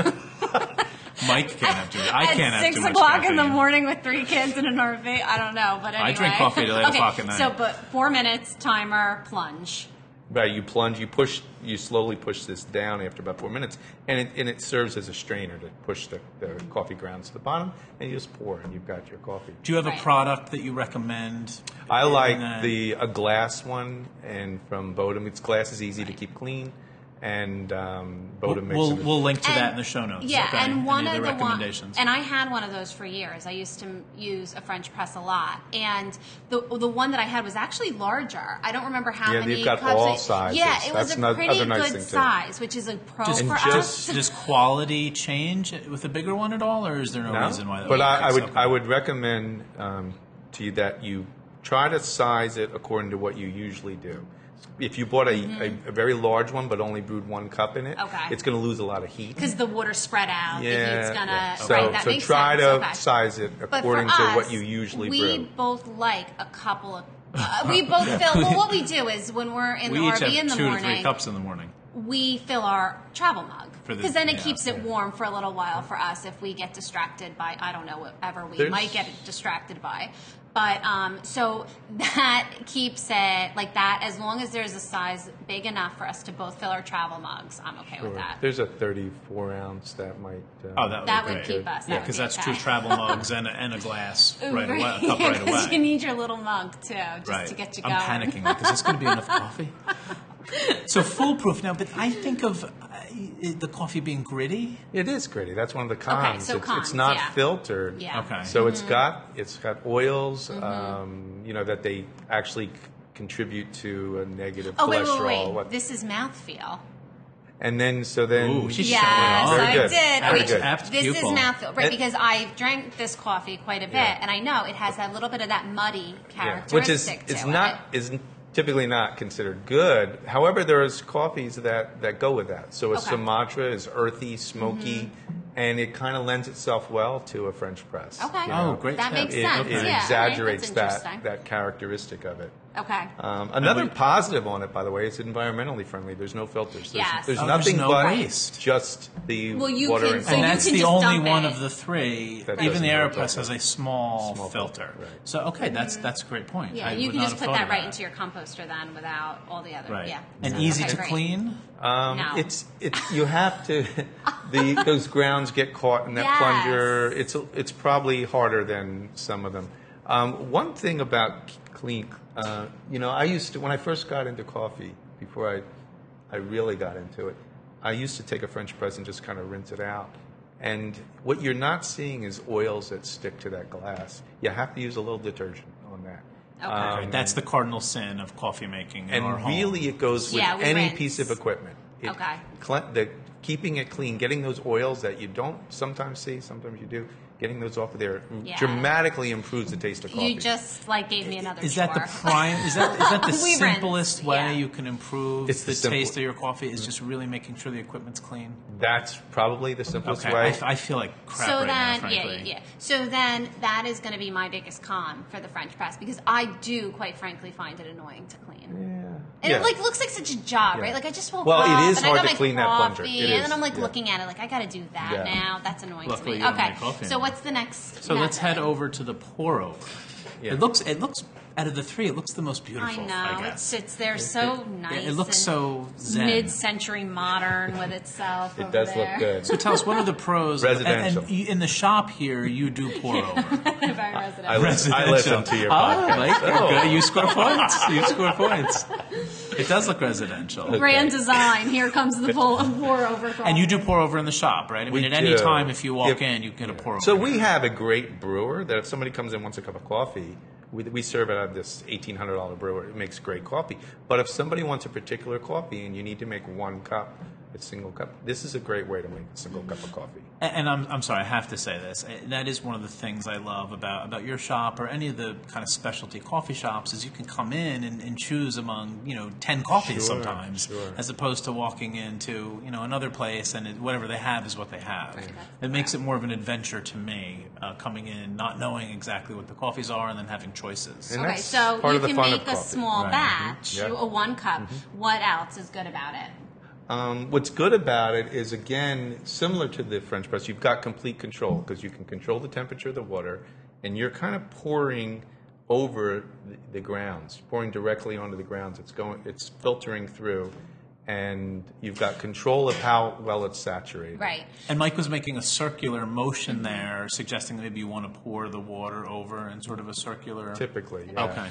Mike can't have too. I At can't have six too much o'clock in the caffeine. morning with three kids in an R V? I don't know, but anyway. I drink coffee till eight okay, o'clock at night. So, but four minutes, timer, plunge. Right, you plunge, you push, you slowly push this down after about four minutes, and it, and it serves as a strainer to push the, the coffee grounds to the bottom, and you just pour, and you've got your coffee. Do you have Right. a product that you recommend? I like in, uh, the a glass one, and from Bodum, it's glass is easy to keep clean, and um, We'll, Bodum makes we'll, it. we'll link to that And- in the show notes. Yeah, okay? and one Any of other the one, recommendations. and I had one of those for years. I used to m- use a French press a lot, and the the one that I had was actually larger. I don't remember how Yeah, many. they've got cups all it- sizes. Yeah, it was That's a no- pretty other nice good thing, too. size, which is a pro Does, for just- us. does quality change with a bigger one at all, or is there no, No, reason why that but would I, I fix would up? I would recommend um, to you that you try to size it according to what you usually do. If you bought a, a, a very large one but only brewed one cup in it, Mm-hmm. Okay. it's going to lose a lot of heat. Because the water spread out, the Yeah, heat's gonna. yeah. So, Right, that so makes try sense. to Okay. size it But for according to us, what you usually we brew. both like a couple of. Uh, we both fill. Well, what we do is when we're in we the each R V have in the two morning, to three cups in the morning. we fill our travel mug For the- because then it yeah, keeps it yeah. warm for a little while for us if we get distracted by I don't know whatever we There's- might get distracted by. But um, so that keeps it like that. As long as there's a size big enough for us to both fill our travel mugs, I'm okay with Sure. that. There's a thirty-four ounce that might. Uh, Oh, that would, That be would great. keep us. Yeah, That would because be that's okay. two travel mugs and a, and a glass right away, a cup Yeah, right 'cause away. you need your little mug too, just right. to get you I'm going. panicking. Like, is this going to be enough coffee? So foolproof now, but I think of uh, the coffee being gritty. It is gritty. That's one of the cons. so it's, cons, it's not yeah. filtered. Yeah. Okay. So Mm-hmm. it's got it's got oils, um, you know, that they actually c- contribute to a negative Oh wait, cholesterol. wait, wait! What- This is mouthfeel. and then so then Ooh, she's Yes, showing off. Very I good. did. Very Wait, good. Apt this pupil. is mouthfeel, right? And- Because I drank this coffee quite a bit, Yeah. and I know it has that little bit of that muddy yeah. characteristic which is to is it. not is typically not considered good. However, there's coffees that that go with that. So a Okay. Sumatra is earthy, smoky, and it kind of lends itself well to a French press. Okay. you Oh, know? great That tip. makes It, sense. it yeah, all right, exaggerates that's interesting. that that characteristic of it. Okay. Um, another we- positive on it, by the way, it's environmentally friendly. There's no filters. There's, Yes. there's Oh, there's nothing no but waste. just the Well, you water can- and so And you coffee. that's can the just only dump one it. of the three. That Even doesn't the have a AeroPress filter. has a small, Small filter. filter, right. So okay, that's that's a great point. Yeah, I you would can not just have put thought that of right into your composter then without all the other. Right. Yeah. And So- easy okay, to great. clean. Um, No. It's it's you have to the those grounds get caught in that Yes. plunger. It's it's probably harder than some of them. Um, one thing about clean, uh, you know, I used to when I first got into coffee before I I really got into it. I used to take a French press and just kind of rinse it out. And what you're not seeing is oils that stick to that glass. You have to use a little detergent on that. Okay. Um, Right, that's the cardinal sin of coffee making in our and home. really, it goes with Yeah, we any rinse. piece of equipment. It, Okay. cle- the, keeping it clean, getting those oils that you don't sometimes see, sometimes you do, getting those off of there Yeah. dramatically improves the taste of coffee. You just like gave me another. Is that the chore. prime? Is that is that the We simplest rinse, way yeah. you can improve It's the, the simple- taste of your coffee? Is just really making sure the equipment's clean. That's probably the simplest Okay, way. I, f- I feel like crap So right now, then, yeah, frankly. yeah, yeah. So then, that is going to be my biggest con for the French press because I do, quite frankly, find it annoying to clean. yeah. And Yeah. it like looks like such a job, Yeah. right? Like I just woke Well, it up is and I hard got to my clean that coffee, plunger. It and is, then I'm like yeah. looking at it, like I got to do that Yeah. now. That's annoying Luckily to you me. don't Okay, make coffee so anymore. what's the next? So let's head method? over to the pour over. Yeah. It looks it looks out of the three, it looks the most beautiful. I know I it guess. sits there so nice. it looks and so zen. mid-century modern with itself. It over does there. look good. So tell us, what are the pros? of- and- Residential. And, you- in the shop here, you do pour over. Very I residential. listen, I listen to your Oh, podcast. like, Oh. good. You score points. You score points. It does look residential. Grand design. Here comes the pull pour over. And you do pour over in the shop, right? I mean, We at any do. time, if you walk If- in, you get a pour over. So we have a great brewer that if somebody comes in and wants a cup of coffee, we, we serve it out of this eighteen hundred dollars brewer. It makes great coffee. But if somebody wants a particular coffee and you need to make one cup, a single cup, this is a great way to make a single cup of coffee. And and I'm, I'm sorry, I have to say this. Uh, That is one of the things I love about, about your shop or any of the kind of specialty coffee shops is you can come in and, and choose among, you know, ten coffees Sure, sometimes, sure. as opposed to walking into, you know, another place and it, whatever they have is what they have. It makes it more of an adventure to me, uh, coming in, not knowing exactly what the coffees are and then having choices. And Okay, that's so part you of the can fun make of a coffee. small Right. batch, Mhm. Yeah. a one cup. What else is good about it? Um, what's good about it is, again, similar to the French press, you've got complete control because you can control the temperature of the water, and you're kind of pouring over the, the grounds, pouring directly onto the grounds. It's going, it's filtering through, and you've got control of how well it's saturated. Right. And Mike was making a circular motion there, suggesting that maybe you want to pour the water over in sort of a circular. Typically, yeah. Okay.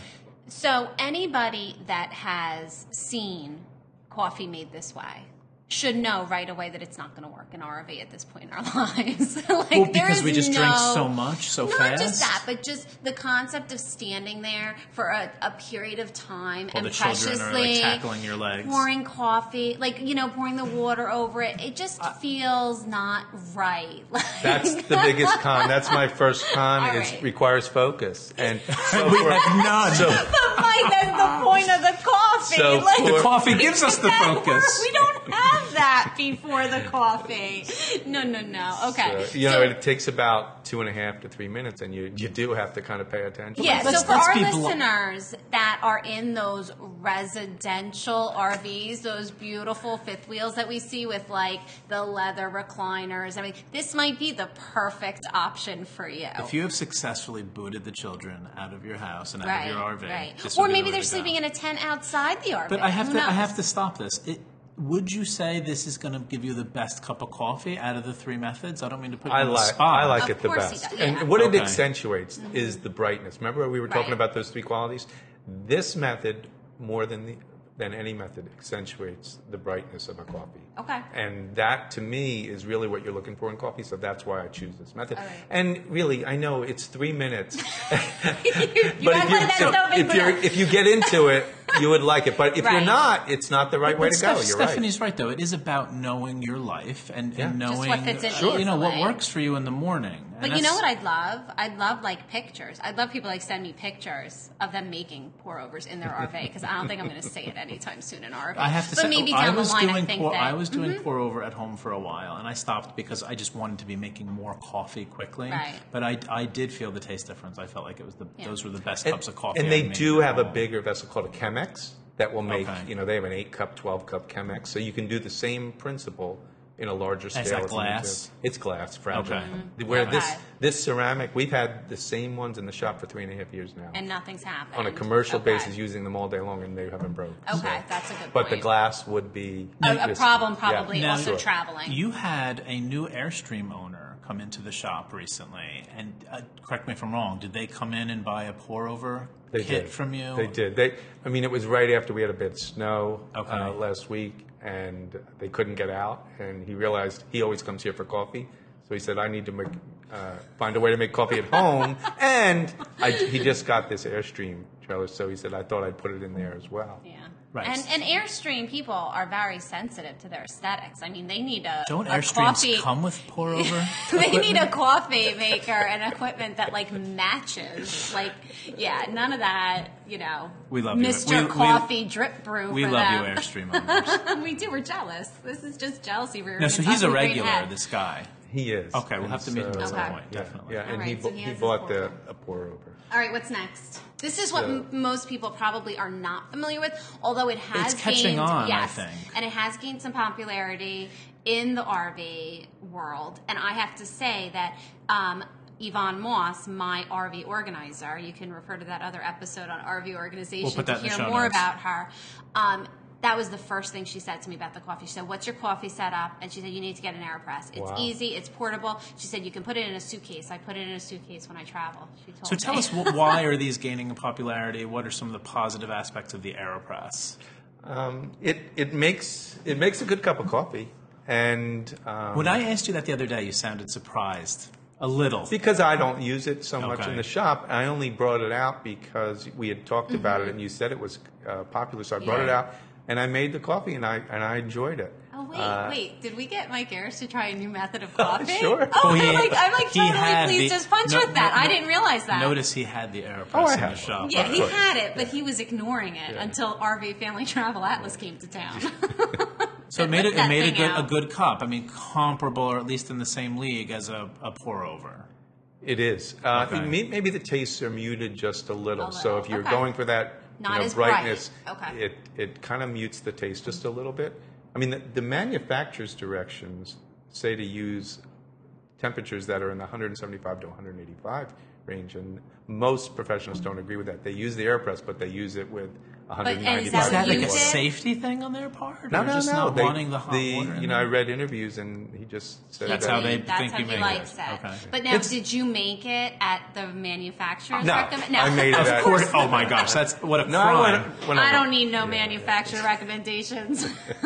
So anybody that has seen coffee made this way should know right away that it's not going to work in R R V at this point in our lives. like, Well, there because is we just no, drink so much so not fast. just that, but just the concept of standing there for a, a period of time While and the children are, like, preciously tackling your legs. pouring coffee, like, you know, pouring the water over it. It just feels not right. Like, That's the biggest con. That's my first con. All It right. requires focus. And so We for- have none. So, Mike, that's the point of the coffee. So like, for- The coffee gives us the that focus. works. We don't have that before the coffee. No, no, no. Okay. so, you know, So- it takes about two and a half to three minutes, and you, you do have to kind of pay attention. Yeah, Let's- so for let's our be blunt. listeners that are in those residential R Vs, those beautiful fifth wheels that we see with like the leather recliners, I mean, this might be the perfect option for you. If you have successfully booted the children out of your house and out right, of your R V, right. this Or would be maybe the way they're to sleeping go. in a tent outside the R V. But I have Who to. I knows? have to stop this. It, would you say this is going to give you the best cup of coffee out of the three methods? I don't mean to put you I on the like spot. I like Of it the course he best. does, yeah. And what Okay. it accentuates is the brightness. Remember we were talking Right. about those three qualities? This method, more than the, than any method, accentuates the brightness of a coffee. Okay. And that, to me, is really what you're looking for in coffee, so that's why I choose this method. All right. And really, I know it's three minutes. you But act if, you, like that's so no big if, you're, deal. if you get into it, you would like it. But if Right. you're not, it's not the right way But to go. Steph- You're Stephanie's right. right, though. It is about knowing your life and, Yeah. and Just knowing what fits in uh, you know what easily. works for you in the morning. But And you know that's- what I'd love? I'd love like pictures. I'd love people like send me pictures of them making pour-overs in their R V because I don't think I'm going to see it anytime soon in R V. I have to but say, maybe I down was the line, doing I think pour, that I was doing pour over at home for a while, and I stopped because I just wanted to be making more coffee quickly. Right. But I, I did feel the taste difference. I felt like it was the Yeah. those were the best And, cups of coffee. and I they made do at have a home. bigger vessel called a Chemex that will make, Okay. you know, they have an eight cup, twelve cup Chemex. So you can do the same principle in a larger scale. that if you need glass? to. It's glass, fragile. Okay. Mhm. Where Okay. this this ceramic, we've had the same ones in the shop for three and a half years now. and nothing's happened. on a commercial Okay. basis, using them all day long, and they haven't broke. Okay, So- that's a good But the point. glass would be A, a risky. problem Yeah. probably Now, also Sure. traveling. You had a new Airstream owner come into the shop recently, and uh, correct me if I'm wrong. Did they come in and buy a pour over They kit did. from you? They did. They. I mean, it was right after we had a bit of snow Okay. uh, last week, and they couldn't get out. And he realized he always comes here for coffee, so he said, "I need to make uh, find a way to make coffee at home." And I, he just got this Airstream trailer, so he said, "I thought I'd put it in there as well." Yeah. Right. And, and Airstream people are very sensitive to their aesthetics. I mean, they need a, Don't a Airstreams coffee. come with pour over? They need a coffee maker and equipment that like matches. Like, yeah, none of that. You know, We love you. Mister We- we- Coffee drip brew. We for love them. you, Airstream owners. We do. We're jealous. This is just jealousy. We're No, so he's a talking great regular. head. This guy. He is. Okay, we'll And have to meet him at so- some Okay. point. Yeah, Definitely. yeah, and All he, right, so bu- he he has his bought the pour-over. a pour over. All right, what's next? This is what So- m- most people probably are not familiar with, although it has It's catching gained, on, I yes, think. and it has gained some popularity in the R V world. And I have to say that um, Yvonne Moss, my R V organizer, you can refer to that other episode on R V organization We'll put that to in the hear show more notes. about her. Um, that was the first thing she said to me about the coffee. She said, "What's your coffee setup?" And she said, "You need to get an AeroPress. It's Wow. easy, it's portable." She said, "You can put it in a suitcase." I put it in a suitcase when I travel. She told So me. tell us, wh- why are these gaining in popularity? What are some of the positive aspects of the AeroPress? Um, it it makes it makes a good cup of coffee, and um, When I asked you that the other day, you sounded surprised. A little. because I don't use it so much Okay. in the shop, I only brought it out because we had talked about it, Mm-hmm. and you said it was uh, popular, so I brought it Yeah. out, and I made the coffee, and I and I enjoyed it. Oh wait, Uh, wait! Did we get Mike Ayers to try a new method of coffee? Sure. Oh, Well, he- I'm like, I'm like he totally had pleased the- as punch no, with that. no, I no. didn't realize that. Notice he had the AeroPress Oh, I in the have. shop. yeah, Of he course. had it, but he was ignoring it Yeah. until R V Family Travel Atlas came to town. So it made it, That it made a thing good a out. good cup. I mean, comparable or at least in the same league as a, a pour over. It is. Uh, Okay. may- Maybe the tastes are muted just a little. A So little, if you're okay. going for that you Not know, as bright. brightness, Okay. it, it kind of mutes the taste just a little bit. I mean, the, the manufacturer's directions say to use temperatures that are in the one seventy-five to one eighty-five range, and most professionals don't agree with that. They use the AeroPress, but they use it with one ninety-five. is that Is that what like you a did? safety thing on their part? No, or no, just no. not They- wanting the hot the- water in You know, I there? read interviews, and he just said That's that. how they That's think how you he make likes it. it. Okay. But now, It's- did you make it at the manufacturer's No, recommend? I made it Of at- course. Oh my gosh, that's what a No, I crime. went, went I over- don't need no Yeah. manufacturer recommendations.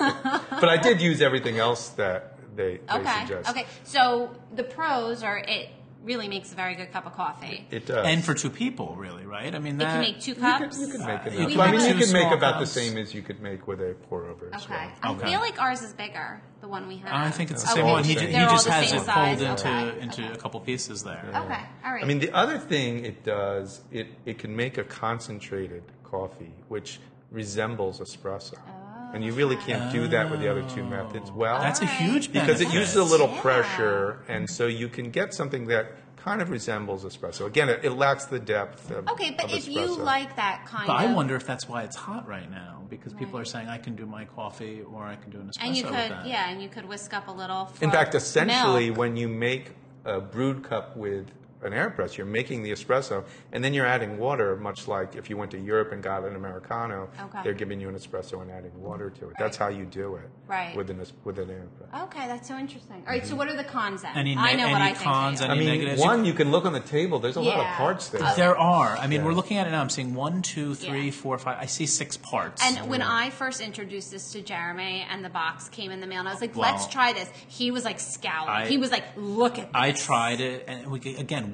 But I did use everything else that they, they Okay. suggest. Okay. So the pros are it really makes a very good cup of coffee. It does. And for two people, really, right? I mean, It that can make two You cups. could, you could make it. you I can mean, make you two could make small about cups. the same as you could make with a pour over as Okay. well. I Okay. feel like ours is bigger, the one we have. I think it's the Okay. same one. He, They're ju- he all just the has same it size. pulled into Okay. into Okay. a couple pieces there. Okay. All right. I mean, the other thing it does, it, it can make a concentrated coffee, which resembles espresso. And you really can't do that with the other two methods well. That's a Alright. huge because it benefit. uses a little Yeah. pressure, and so you can get something that kind of resembles espresso. Again, it, it lacks the depth of, Okay, but of if espresso. you like that kind But of, I wonder if that's why it's hot right now, because people are saying I can do my coffee or I can do an espresso and you with could, that. yeah, and you could whisk up a little. In for fact, essentially, milk. when you make a brewed cup with an AeroPress, you're making the espresso, and then you're adding water, much like if you went to Europe and got an Americano, Okay. they're giving you an espresso and adding water to it. That's how you do it Right. with an, es- with an AeroPress. Okay, that's so interesting. All right, so what are the cons then? Any I ne- know what any I think. cons, they are. I any mean, negatives? one, you can look on the table. There's a lot of Yeah. parts there. Uh, There are. I mean, Yeah. we're looking at it now. I'm seeing one, two, three, Yeah. four, five. I see six parts. And when I first introduced this to Jeremy and the box came in the mail, and I was like, Well, let's try this. He was like scowling. I- he was like, look at this. I tried it, and we, again,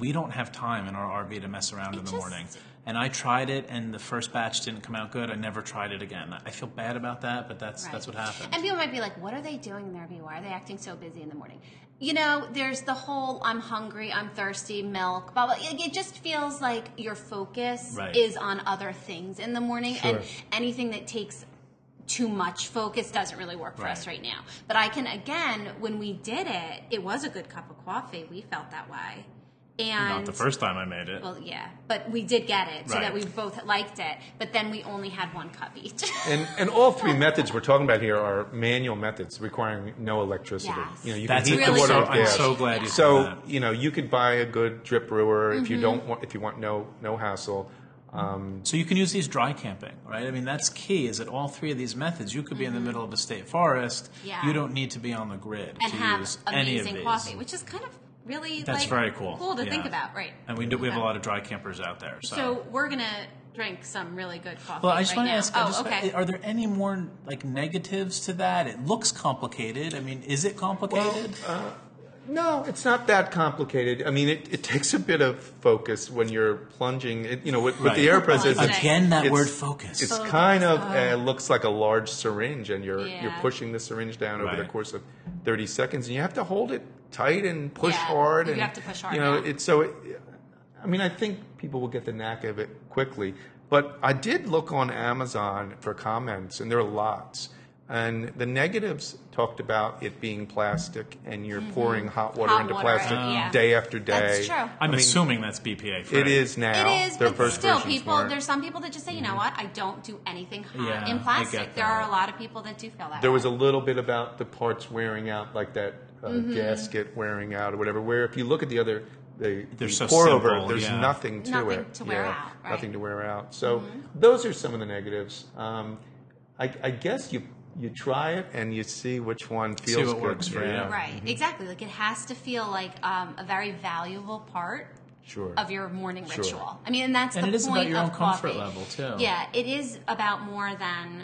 we don't have time in our R V to mess around It in the just- morning. And I tried it, and the first batch didn't come out good. I never tried it again. I feel bad about that, but that's Right. that's what happens. And people might be like, what are they doing in their R V? Why are they acting so busy in the morning? You know, there's the whole I'm hungry, I'm thirsty, milk, blah, blah. It just feels like your focus Right. is on other things in the morning. Sure. And anything that takes too much focus doesn't really work for Right. us right now. But I can, again, when we did it, it was a good cup of coffee. We felt that way. And Not the first time I made it. Well, yeah, but we did get it so Right. that we both liked it. But then we only had one cup each. And, and all three methods we're talking about here are manual methods requiring no electricity. Yes. You know, you That's can heat really the water good with I'm gas. so glad you said So that. you know, you could buy a good drip brewer if you Mm-hmm. don't want if you want no no hassle. Um, So you can use these dry camping, right? I mean, that's key, is that all three of these methods, you could be in the middle of a state forest. Yeah. You don't need to be on the grid and to have use any of amazing these. coffee, which is kind of really That's like, very cool. cool to Yeah. think about, right? And we do, we have a Okay. lot of dry campers out there. So, So we're gonna drink some really good coffee. well, I just right want to now. ask, I Oh, just- okay. are there any more like negatives to that? It looks complicated. I mean, is it complicated? No, it's not that complicated. I mean, it, it takes a bit of focus when you're plunging. It, you know, with, with the Right. AirPress, it's, Plunging. Again, that it's- word focus. It's Focus. kind of Oh. uh, looks like a large syringe, and you're Yeah. you're pushing the syringe down over the Right. course of thirty seconds, and you have to hold it tight and push Yeah, hard. you and have to push hard, You know, yeah. it's so. It, I mean, I think people will get the knack of it quickly. But I did look on Amazon for comments, and there are lots. And the negatives talked about it being plastic, and you're pouring hot water Mm-hmm. Hot into water, plastic yeah. day after day. That's true. I'm I mean, assuming that's B P A free. It is now. It is, Their but first still, versions people. weren't. There's some people that just say, you know what, I don't do anything hot Yeah, in I plastic. get There are that. a lot of people that do feel that. There way. was a little bit about the parts wearing out, like that uh, Mm-hmm. gasket wearing out or whatever. Where if you look at the other, the, They're the so pour over, simple, there's yeah. nothing to Nothing it. to wear Yeah, out, right. Mm-hmm. Nothing to wear out. So those are some of the negatives. Um, I, I guess you you try it and you see which one feels what good. works for you. Right, exactly. Like it has to feel like um, a very valuable part Sure. of your morning Sure. ritual. I mean, and that's And the it is about point your of own comfort coffee. level, too. Yeah, it is about more than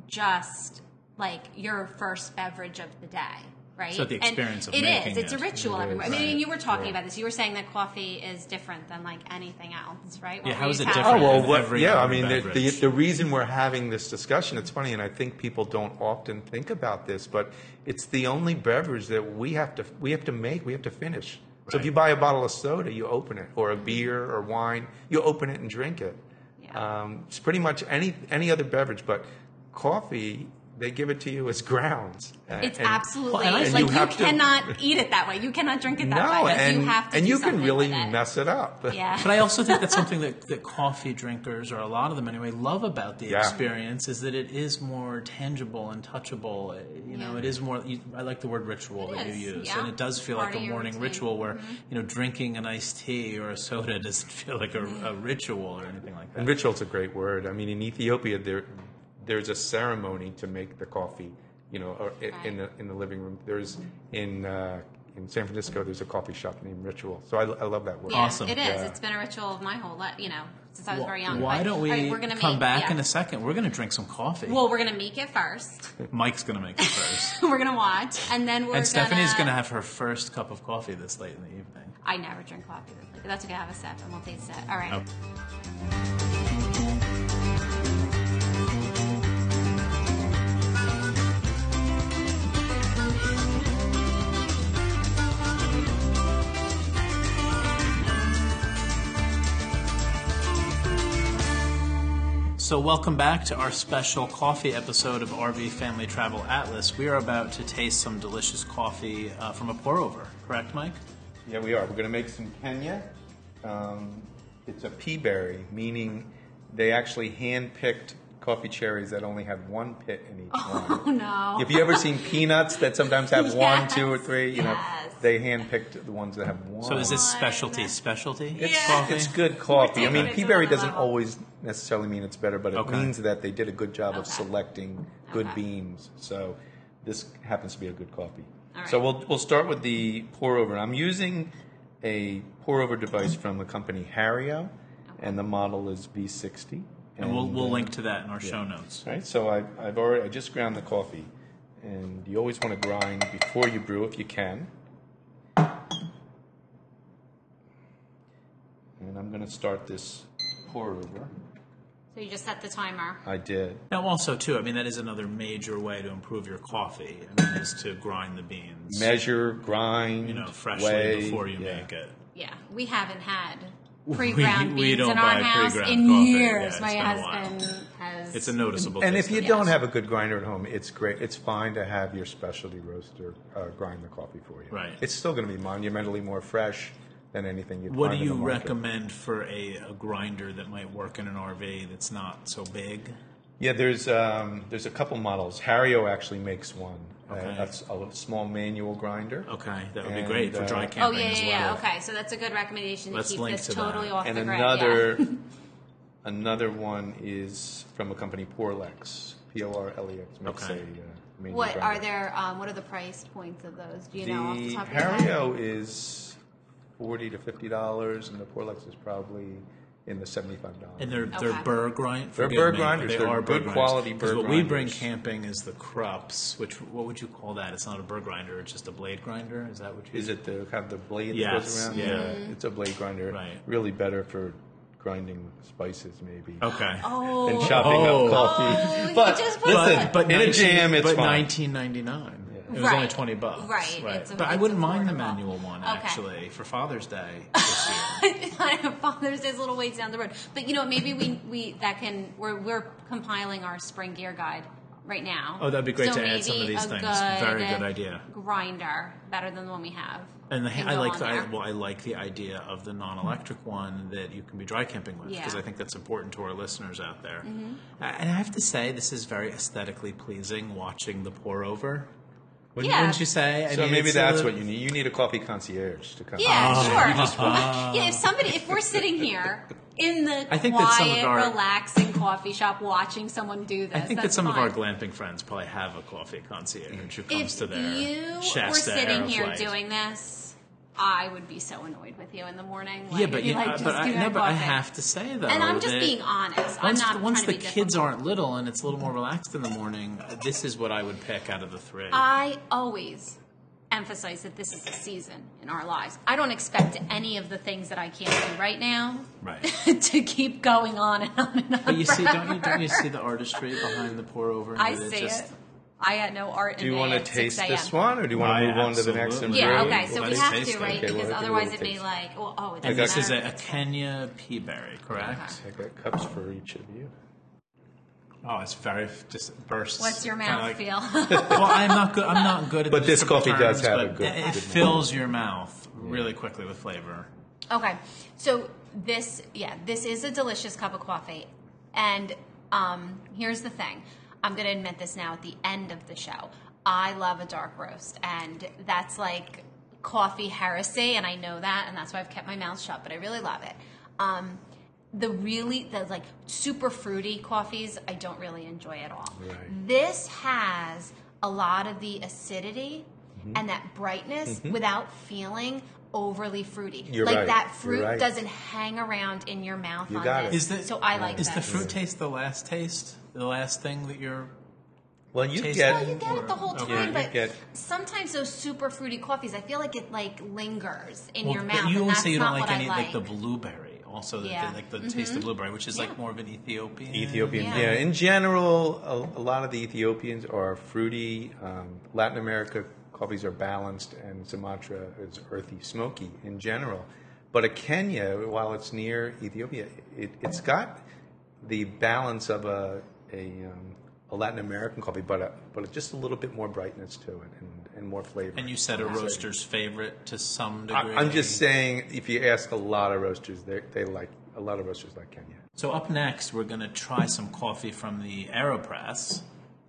just like your first beverage of the day, right? It's about the experience and of it making is. It's a it. ritual. It everywhere. I is. mean, Right. you were talking Yeah. about this. You were saying that coffee is different than like anything else, right? What Yeah, were how you is it telling different? me? Oh well, than what, every yeah. I other mean, the, the beverage. the reason we're having this discussion, it's funny, and I think people don't often think about this, but it's the only beverage that we have to we have to make, we have to finish. So if Right. you buy a bottle of soda, you open it, or a beer or wine, you open it and drink it. Yeah. Um, it's pretty much any any other beverage, but coffee, they give it to you as grounds. It's And- absolutely Well, and I- and like you you, have to- cannot eat it that way. You cannot drink it that no, way. Like, and you have to and do you can something really with it. mess it up. Yeah. But I also think that's something that, that coffee drinkers, or a lot of them anyway, love about the Yeah. experience is that it is more tangible and touchable. Uh, You know, Yeah. it is more. You, I like the word ritual It that is, you use, yeah. and it does feel Part like of a your morning routine. ritual where Mm-hmm. you know drinking an iced tea or a soda doesn't feel like a, a ritual or anything like that. And ritual's a great word. I mean, in Ethiopia, there there's a ceremony to make the coffee. You know, or i- in the in the living room. There's in uh, in San Francisco. There's a coffee shop named Ritual. So I, I love that word. Yeah, Awesome. It is. Yeah. It's been a ritual of my whole life, you know, since I was very young. Why But, don't we all right, we're gonna come make, back yeah. in a second? We're going to drink some coffee. Well, we're gonna make it first. Mike's going to make it first. we're gonna watch, and then we're And Stephanie's gonna. going to have her first cup of coffee this late in the evening. I never drink coffee. But that's okay. Have a sip, and we'll taste it. All right. Okay. So welcome back to our special coffee episode of R V Family Travel Atlas. We are about to taste some delicious coffee uh, from a pour-over. Correct, Mike? Yeah, we are. We're going to make some Kenya. Um, it's a pea berry, meaning they actually hand-picked coffee cherries that only had one pit in each one. Oh no. Have you ever seen peanuts that sometimes have one, Yes, two, or three? You know, yes. they hand-picked the ones that have one. So is this One. specialty specialty It's, coffee? it's good coffee. I mean, taking it pea to berry another doesn't level. always necessarily mean it's better, but it Okay. means that they did a good job of Okay. selecting good Okay. beans. So this happens to be a good coffee. All So right. we'll we'll start with the pour over. I'm using a pour over device from the company Hario, and the model is V sixty. and we'll we'll uh, link to that in our show notes. Right, so I've, I've already I just ground the coffee, and you always want to grind before you brew if you can. going to start this pour over. So you just set the timer. I did. Now, also, too, I mean, that is another major way to improve your coffee. I mean, is to grind the beans. Measure, grind, You know, freshly weigh, before you yeah. make it. Yeah, we haven't had pre-ground We- we beans don't in our buy house pre-ground in coffee. years. Yeah, it's My been a while. husband has. It's a noticeable And if difference. you don't Yes. have a good grinder at home, it's great. It's fine to have your specialty roaster uh, grind the coffee for you. Right. It's still going to be monumentally more fresh than anything you'd What find do in you the market. recommend for a, a grinder that might work in an R V that's not so big? Yeah, there's um, there's a couple models. Harrio actually makes one. Okay. Uh, that's a small manual grinder. Okay, that would be And, great for uh, dry Oh camping yeah, as yeah, well. yeah. Okay, so that's a good recommendation to Let's keep link this to totally that. off And the grid. another yeah. another one is from a company, Porlex. P O R L E X makes Okay. a uh, manual What grinder. are there? Um, what are the price points of those? Do you know off the The top of your head? Harrio is forty to fifty dollars, and the Porlex is probably in the seventy-five dollars. And they're Okay. they're burr grind. They're forgive burr me, grinders. They They're are good burr quality grinders. 'Cause burr what we bring grinders. camping is the Krups, which what would you call that? It's not a burr grinder. It's just a blade grinder. Is that what you? Is it the have the blade that Yes, goes around? yeah. It's a blade grinder. Right. Really better for grinding spices, maybe. Okay. Oh, Than chopping Oh. up coffee. Oh, you but just put listen, it- but in a jam, it's but fine. nineteen ninety nine. It was Right. only twenty bucks. Right, it's a- but I it's wouldn't mind the affordable. manual one Okay. actually for Father's Day this year. I know Father's Day's a little ways down the road, but you know maybe we we that can we're we're compiling our spring gear guide right now. Oh, that'd be great So to add some of maybe these a things. good Very good idea. Grinder better than the one we have. And the, can I go like on the I, there. well, I like the idea of the non-electric one that you can be dry camping with because Yeah. I think that's important to our listeners out there. Mm-hmm. Uh, And I have to say, this is very aesthetically pleasing watching the pour over. Wouldn't, Yeah. wouldn't you say? I So mean, maybe it's a that's little- what you need. You need a coffee concierge to come. Yeah, Oh. sure. yeah, if somebody, if we're sitting here in the I think that some of quiet, our- relaxing coffee shop watching someone do this, I think that that's some of fine. our glamping friends probably have a coffee concierge who comes If to their you Shasta were sitting here Aeroflight. doing this, I would be so annoyed with you in the morning. Like, Yeah, but I'd be you like, know, just but I, give me no, that but I coffee. have to say though, And I'm just that being honest. I'm Once, not once trying the to be kids difficult. aren't little and it's a little more relaxed in the morning, this is what I would pick out of the three. I always emphasize that this is a season in our lives. I don't expect any of the things that I can't do right now Right. to keep going on and on and on. But you see, don't you, don't you forever. see the artistry behind the pour over? I That see just- it. I had no art Do in you me want to at taste six a.m. this one, or do you want to Why, move on to the next absolutely. Yeah, ingredient? okay, so Well, we let's have taste to, it. right? Okay, Because we'll give it a otherwise little it may taste. like, well, oh, it's And this is not- a, a Kenya pea berry, correct? I got cups for each of you. Oh, it's very just bursts. What's your kinda mouth like- feel? Well, I'm not good. I'm not good at But the this different coffee does terms, have a but good- It, it good fills your mouth really quickly with flavor. Okay, so this, yeah, this is a delicious cup of coffee, and um, here's the thing. I'm going to admit this now at the end of the show. I love a dark roast, and that's like coffee heresy, and I know that, and that's why I've kept my mouth shut. But I really love it. Um, the really, the like super fruity coffees, I don't really enjoy at all. Right. This has a lot of the acidity and that brightness without feeling overly fruity. You're like right. that You're fruit right. doesn't hang around in your mouth You on got this. it. Is the, so I like Is that. the fruit taste the last taste? The last thing that you're Well, you Taste get. Well, you get it the whole Okay. time, you but get- sometimes those super fruity coffees, I feel like it like lingers in well, your but mouth. you and always that's say you not don't like what any I like the blueberry. Also, the, Yeah. the, like the taste of blueberry, which is Yeah. like more of an Ethiopian. Ethiopian, Yeah. yeah. In general, a, a lot of the Ethiopians are fruity. Um, Latin America coffees are balanced, and Sumatra is earthy, smoky in general. But a Kenya, while it's near Ethiopia, it, it's got the balance of a a, um, a Latin American coffee, but a, but just a little bit more brightness to it and, and more flavor. And you said a roaster's favorite to some I, degree. I'm just saying, if you ask a lot of roasters, they they like a lot of roasters like Kenya. So up next, we're going to try some coffee from the AeroPress.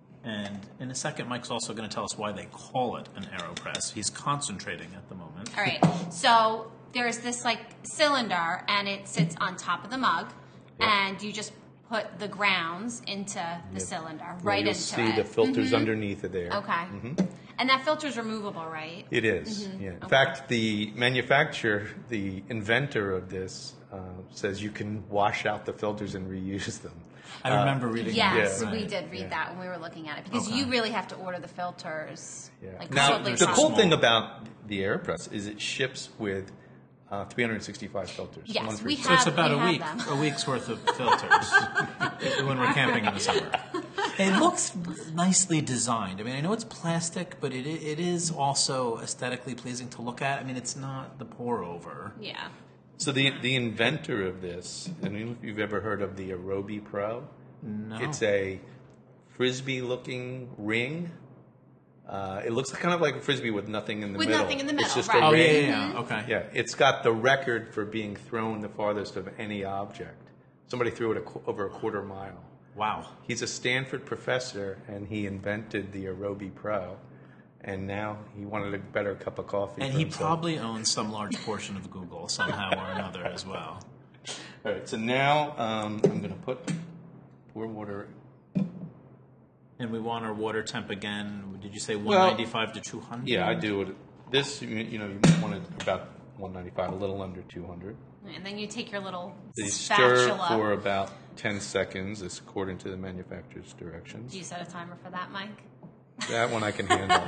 And in a second, Mike's also going to tell us why they call it an AeroPress. He's concentrating at the moment. All right. So there's this like cylinder, and it sits on top of the mug, and you just put the grounds into the cylinder, right You'll into see it. the filters underneath it there. Okay. And that filter's removable, right? It is, yeah. In fact, the manufacturer, the inventor of this, uh, says you can wash out the filters and reuse them. I remember reading Yes, that. we Right. did read Yeah. that when we were looking at it because Okay. you really have to order the filters. Yeah. Like Now, totally the fine. cool thing about the AeroPress is it ships with Uh, three hundred sixty-five filters. Yes, one for we each. have- So it's about we a have week, them. a week's worth of filters when we're camping in the summer. It looks nicely designed. I mean, I know it's plastic, but it it is also aesthetically pleasing to look at. I mean, it's not the pour over. Yeah. So the the inventor of this, I don't know if you've ever heard of the Arobi Pro. No. It's a frisbee-looking ring. Uh, it looks kind of like a frisbee with nothing in the With middle. nothing in the It's middle, just right. a Oh, ring. yeah, yeah, yeah. Okay. Yeah, it's got the record for being thrown the farthest of any object. Somebody threw it a, qu- over a quarter mile. Wow. He's a Stanford professor, and he invented the Arobi Pro. And now he wanted a better cup of coffee. And for he himself. probably owns some large portion of Google somehow or another as well. All right, so now um, I'm going to put pour water. And we want our water temp again. Did you say Well, one ninety-five to two hundred? Yeah, I do it. This, you you know, you want it about one ninety-five, a little under two hundred. And then you take your little So you stir spatula. for about ten seconds, this according to the manufacturer's directions. Do you set a timer for that, Mike? That one I can handle.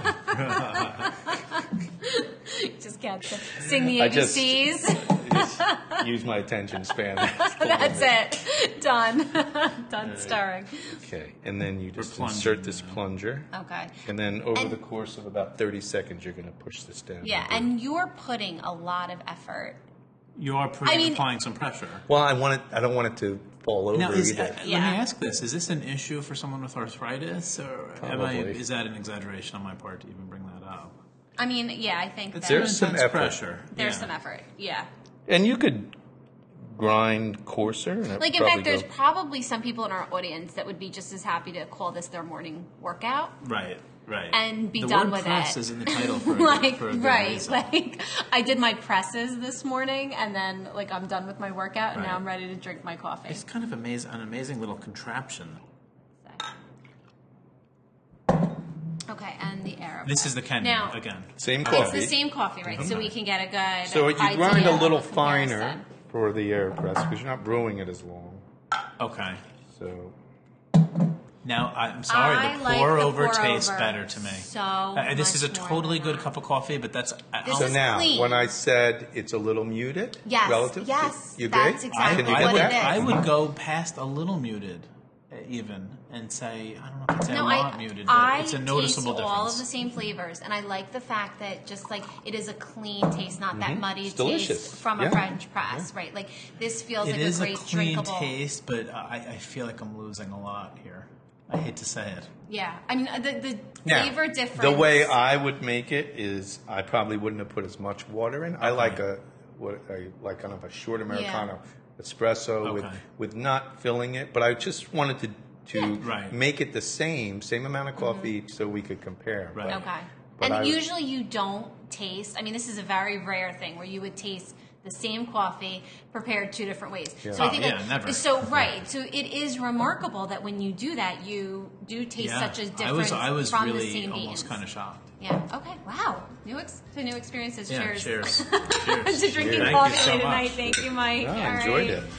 Just can't sing, sing the I A B just- Cs. Just use my attention span. That's it. Done. Done stirring. Okay, and then you just We're plunging insert this now. plunger. Okay. And then over And- the course of about thirty seconds, you're going to push this down. Yeah, and you're putting a lot of effort. You are putting, I mean- applying some pressure. Well, I want it. I don't want it to fall over Now, is, either. uh, let me Yeah. ask this: is this an issue for someone with arthritis, or am I, Probably. is that an exaggeration on my part to even bring that up? I mean, yeah, I think that There's some intense effort. pressure. there's yeah. some effort. Yeah. And you could grind coarser. And that Like, in would fact, probably there's go- probably some people in our audience that would be just as happy to call this their morning workout Right, right. and be the done word with press it. is in the title for a, like, for a good right. reason. Like, I did my presses this morning, and then, like, I'm done with my workout, and now Right. I'm ready to drink my coffee. It's kind of amaz- an amazing little contraption. Okay, and the Arab. This is the Kenyan Now- again. Same It's coffee. the same coffee, right? So we can get a good So you idea grind a of little comparison. finer for the AirPress because you're not brewing it as long. Okay. So Now I'm sorry, I the like pour the over pour tastes over better to me. so Uh, this is a much more totally than good that. cup of coffee, but that's I- This so is now clean. when I said it's a little muted, Yes, relative, yes, you agree? that's exactly Can you I, get what would, it that? I is. would go past a little muted, uh, even, and say I don't know if it's a No, lot I, muted, but I it's a noticeable taste difference. all of the same flavors, and I like the fact that just like it is a clean taste, not that muddy It's delicious. taste from Yeah. a French press, right? Like this feels It like is a a great clean drinkable. taste, but I, I feel like I'm losing a lot here. I hate to say it. Yeah, I mean the the Now, flavor difference. the way I would make it is I probably wouldn't have put as much water in. I like a what a, like kind of a short americano espresso with Okay. with not filling it, but I just wanted to to Right. make it the same same amount of coffee so we could compare. Right. But- Okay. But And I- usually you don't taste, I mean, this is a very rare thing where you would taste the same coffee prepared two different ways. Yeah. So I Oh, think yeah, that, never. so right. So it is remarkable that when you do that, you do taste Yeah, such a I difference was I was from the really same almost beans. kind of shocked. Yeah. Okay. Wow. New ex- to new experiences. Yeah, cheers. cheers. Cheers. to drinking Thank coffee you so late at much. night. Thank you, Mike. No, All I enjoyed right. it.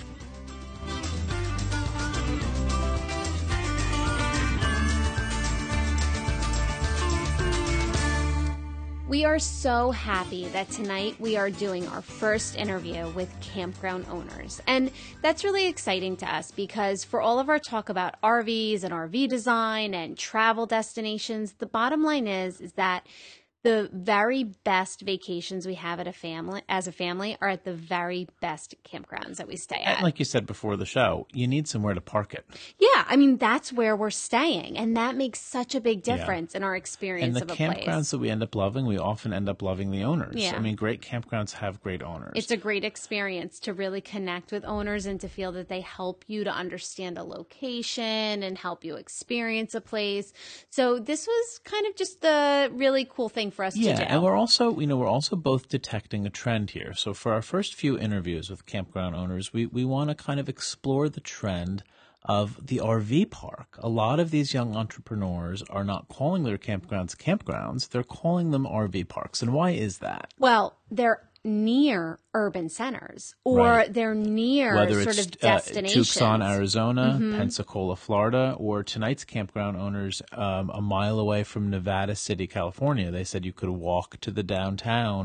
We are so happy that tonight we are doing our first interview with campground owners. And that's really exciting to us because for all of our talk about R Vs and R V design and travel destinations, the bottom line is, is that the very best vacations we have at a family, as a family, are at the very best campgrounds that we stay at. And like you said before the show, you need somewhere to park it. Yeah, I mean, that's where we're staying. And that makes such a big difference in our experience And the of a campgrounds place. that we end up loving, we often end up loving the owners. Yeah. I mean, great campgrounds have great owners. It's a great experience to really connect with owners and to feel that they help you to understand a location and help you experience a place. So this was kind of just the really cool thing for us yeah, to do. and we're also, you know, we're also both detecting a trend here. So for our first few interviews with campground owners, we, we want to kind of explore the trend of the R V park. A lot of these young entrepreneurs are not calling their campgrounds campgrounds, they're calling them R V parks. And why is that? Well, they're near urban centers or Right. they're near Whether sort it's of uh, destinations. Tucson, Arizona, Mm-hmm. Pensacola, Florida, or tonight's campground owners um, a mile away from Nevada City, California. They said you could walk to the downtown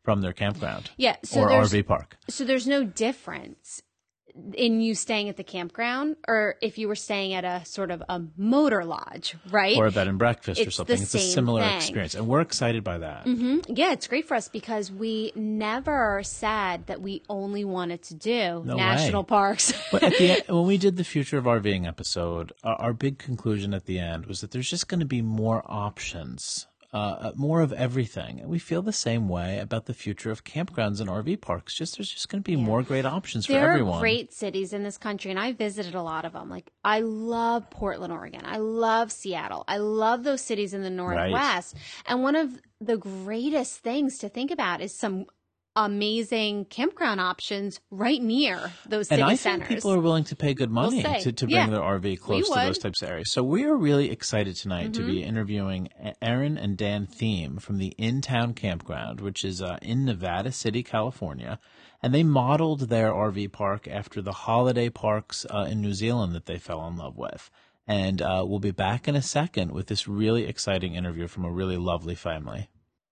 from their campground yeah, so or there's- R V park. So there's no difference in you staying at the campground or if you were staying at a sort of a motor lodge, right? Or a bed and breakfast It's or something. the It's a same similar thing. experience. And we're excited by that. Mm-hmm. Yeah, it's great for us because we never said that we only wanted to do No national way. parks. But at the end, when we did the Future of RVing episode, our, our big conclusion at the end was that there's just going to be more options, uh, more of everything. And we feel the same way about the future of campgrounds and R V parks. Just there's just going to be more great options for There everyone. are great cities in this country, and I visited a lot of them. Like, I love Portland, Oregon. I love Seattle. I love those cities in the Northwest. And one of the greatest things to think about is some amazing campground options right near those city And I centers. think people are willing to pay good money say. to, to bring Yeah. their R V close We to would. those types of areas. So we are really excited tonight to be interviewing Erin and Dan Thiem from the In Town Campground, which is uh, in Nevada City, California. And they modeled their R V park after the holiday parks uh, in New Zealand that they fell in love with. And uh, we'll be back in a second with this really exciting interview from a really lovely family.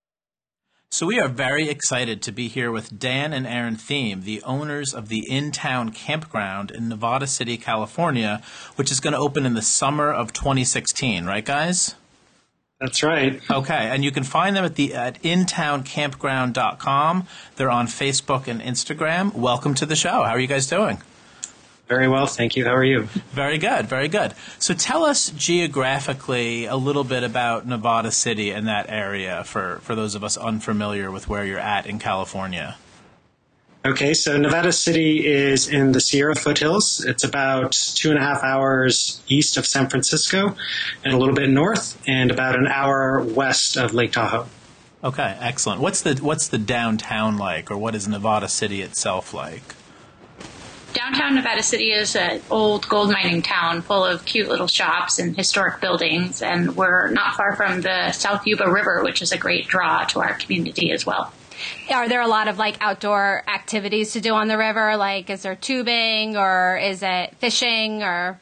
So we are very excited to be here with Dan and Erin Thiem, the owners of the In Town Campground in Nevada City, California, which is going to open in the summer of twenty sixteen, right, guys? That's right. Okay, and you can find them at the at in town campground dot com. They're on Facebook and Instagram. Welcome to the show. How are you guys doing? Very well, thank you. How are you? Very good, very good. So tell us geographically a little bit about Nevada City and that area for, for those of us unfamiliar with where you're at in California. Okay, so Nevada City is in the Sierra foothills. It's about two and a half hours east of San Francisco and a little bit north, and about an hour west of Lake Tahoe. Okay, excellent. What's the what's the downtown like, or what is Nevada City itself like? Downtown Nevada City is an old gold mining town full of cute little shops and historic buildings, and we're not far from the South Yuba River, which is a great draw to our community as well. Are there a lot of like outdoor activities to do on the river? Like, is there tubing or is it fishing or?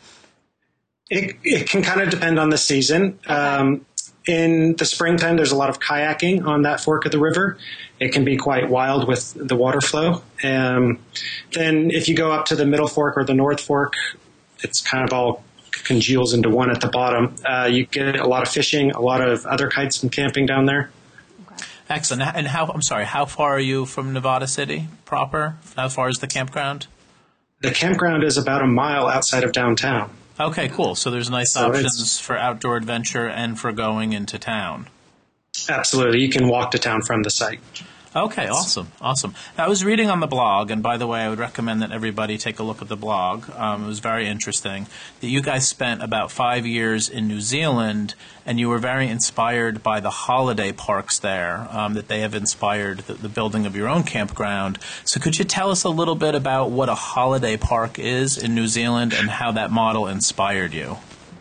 It, it can kind of depend on the season. Okay. Um, in the springtime, there's a lot of kayaking on that fork of the river. It can be quite wild with the water flow. Um, then if you go up to the middle fork or the north fork, it's kind of all congeals into one at the bottom. Uh, you get a lot of fishing, a lot of other kinds of camping down there. Excellent. And how, I'm sorry, how far are you from Nevada City proper? How far is the campground? The campground is about a mile outside of downtown. Okay, cool. So there's nice so options for outdoor adventure and for going into town. Absolutely. You can walk to town from the site. Okay, awesome, awesome. Now, I was reading on the blog, and by the way, I would recommend that everybody take a look at the blog. Um, it was very interesting that you guys spent about five years in New Zealand, and you were very inspired by the holiday parks there, um, that they have inspired the, the building of your own campground. So could you tell us a little bit about what a holiday park is in New Zealand and how that model inspired you?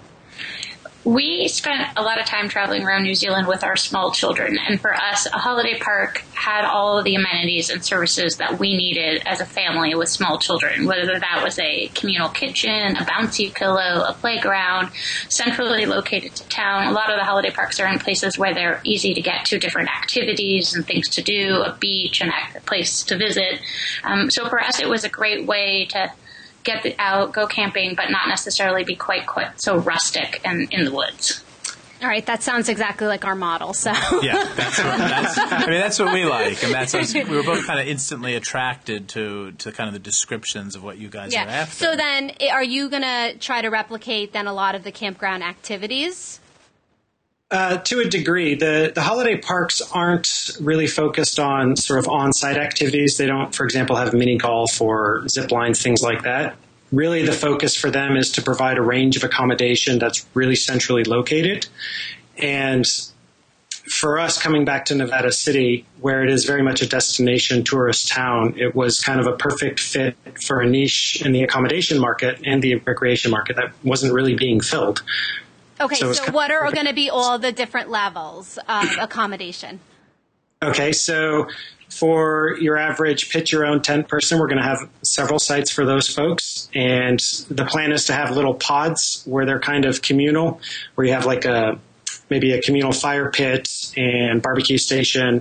We spent a lot of time traveling around New Zealand with our small children, and for us, a holiday park had all of the amenities and services that we needed as a family with small children, whether that was a communal kitchen, a bouncy pillow, a playground, centrally located to town. A lot of the holiday parks are in places where they're easy to get to, different activities and things to do, a beach, and a place to visit. Um, so for us, it was a great way to get out, go camping, but not necessarily be quite quite so rustic and in the woods. All right, that sounds exactly like our model. So yeah, that's, what, that's I mean that's what we like, and that's what we were both kind of instantly attracted to to kind of the descriptions of what you guys yeah. are after. So then, are you going to try to replicate then a lot of the campground activities? Uh, to a degree. The, the holiday parks aren't really focused on sort of on-site activities. They don't, for example, have mini golf or zip lines, things like that. Really, the focus for them is to provide a range of accommodation that's really centrally located. And for us, coming back to Nevada City, where it is very much a destination tourist town, it was kind of a perfect fit for a niche in the accommodation market and the recreation market that wasn't really being filled. Okay, so, so what are going to be all the different levels of accommodation? Okay, so for your average pitch your own tent person, we're going to have several sites for those folks. And the plan is to have little pods where they're kind of communal, where you have like a maybe a communal fire pit and barbecue station,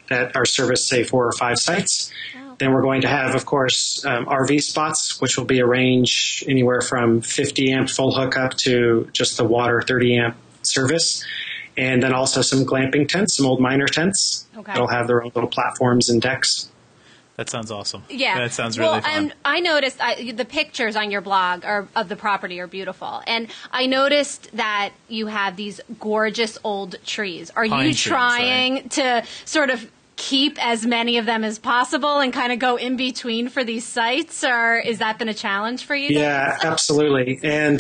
that are serviced, say, four or five sites. Oh. Then we're going to have, of course, um, R V spots, which will be a range anywhere from fifty amp full hookup to just the water thirty amp service. And then also some glamping tents, some old miner tents. Okay. That'll have their own little platforms and decks. That sounds awesome. Yeah. That sounds really well, fun. And I noticed I, the pictures on your blog are, of the property are beautiful. And I noticed that you have these gorgeous old trees. Are Pine you trying trees, right? to sort of keep as many of them as possible and kind of go in between for these sites? Or is that been a challenge for you guys? Yeah, absolutely. And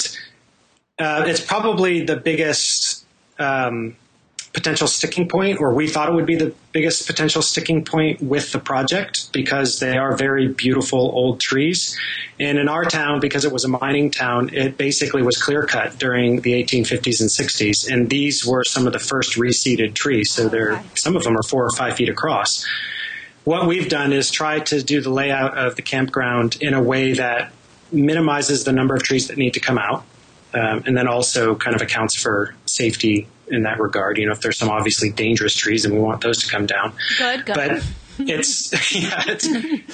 uh, it's probably the biggest um, potential sticking point, or we thought it would be the biggest potential sticking point with the project, because they are very beautiful old trees. And in our town, because it was a mining town, it basically was clear cut during the eighteen fifties and sixties. And these were some of the first reseeded trees. So they're, okay. some of them are four or five feet across. What we've done is try to do the layout of the campground in a way that minimizes the number of trees that need to come out. Um, and then also kind of accounts for safety in that regard. You know, if there's some obviously dangerous trees, then we want those to come down. Good, good. But it's, yeah, it's,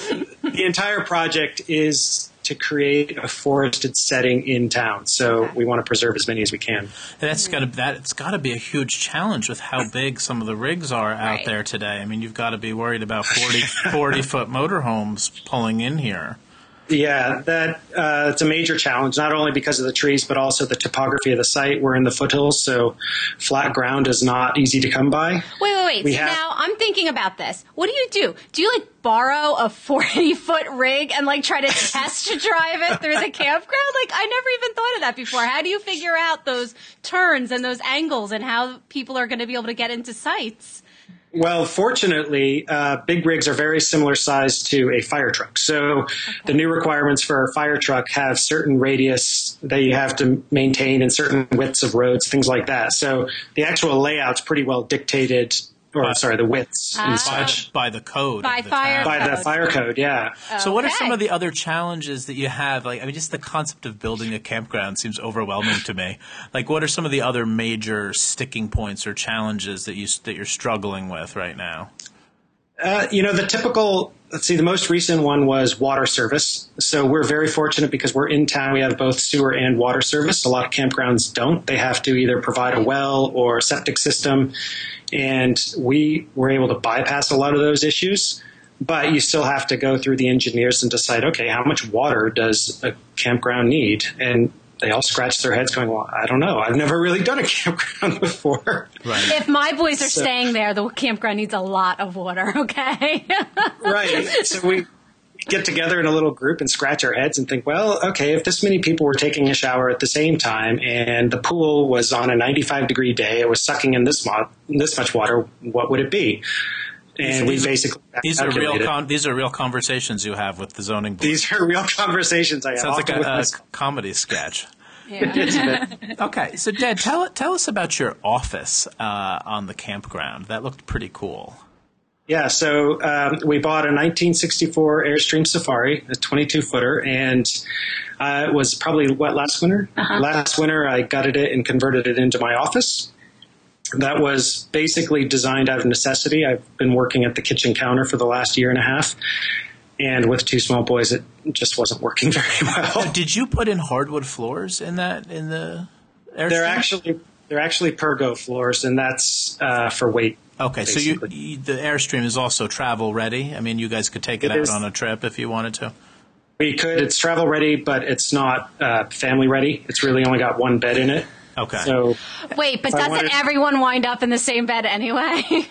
the entire project is to create a forested setting in town. So okay. we want to preserve as many as we can. And that's got to that it's got to be a huge challenge with how big some of the rigs are out right. there today. I mean, you've got to be worried about forty, forty foot motorhomes pulling in here. Yeah, that uh, it's a major challenge, not only because of the trees, but also the topography of the site. We're in the foothills, so flat ground is not easy to come by. Wait, wait, wait. We so have- now I'm thinking about this. What do you do? Do you, like, borrow a forty-foot rig and, like, try to test to drive it through the campground? Like, I never even thought of that before. How do you figure out those turns and those angles and how people are going to be able to get into sites? Well, fortunately, uh, big rigs are very similar size to a fire truck. So okay. the new requirements for a fire truck have certain radius that you have to maintain and certain widths of roads, things like that. So the actual layout's pretty well dictated, or uh, sorry, the widths uh, and such. By the code. By the fire By code. the fire code, yeah. Okay. So what are some of the other challenges that you have? Like, I mean, just the concept of building a campground seems overwhelming to me. Like, what are some of the other major sticking points or challenges that you that you're struggling with right now? Uh, you know, the typical, let's see, the most recent one was water service. So we're very fortunate because we're in town. We have both sewer and water service. A lot of campgrounds don't. They have to either provide a well or a septic system. And we were able to bypass a lot of those issues. But you still have to go through the engineers and decide, okay, how much water does a campground need? And they all scratch their heads going, well, I don't know. I've never really done a campground before. Right. If my boys are so, staying there, the campground needs a lot of water, okay? Right. So we get together in a little group and scratch our heads and think, well, okay, if this many people were taking a shower at the same time and the pool was on a ninety-five degree day, it was sucking in this, mo- this much water, what would it be? And these, we basically these are real con- these are real conversations you have with the zoning board. These are real conversations I have. Sounds like a, a this. comedy sketch. Yeah. Okay, so Dad, tell tell us about your office uh, on the campground. That looked pretty cool. Yeah, so um, we bought a nineteen sixty-four Airstream Safari, a twenty-two footer, and uh, it was probably what last winter. Uh-huh. Last winter, I gutted it and converted it into my office. That was basically designed out of necessity. I've been working at the kitchen counter for the last year and a half, and with two small boys, it just wasn't working very well. Did you put in hardwood floors in that in the Airstream? They're actually they're actually Pergo floors, and that's uh, for weight. Okay, basically. so you, you, the Airstream is also travel ready. I mean, you guys could take it, it out is, on a trip if you wanted to. We could. It's travel ready, but it's not uh, family ready. It's really only got one bed in it. Okay. So, wait, but doesn't wanted, everyone wind up in the same bed anyway? They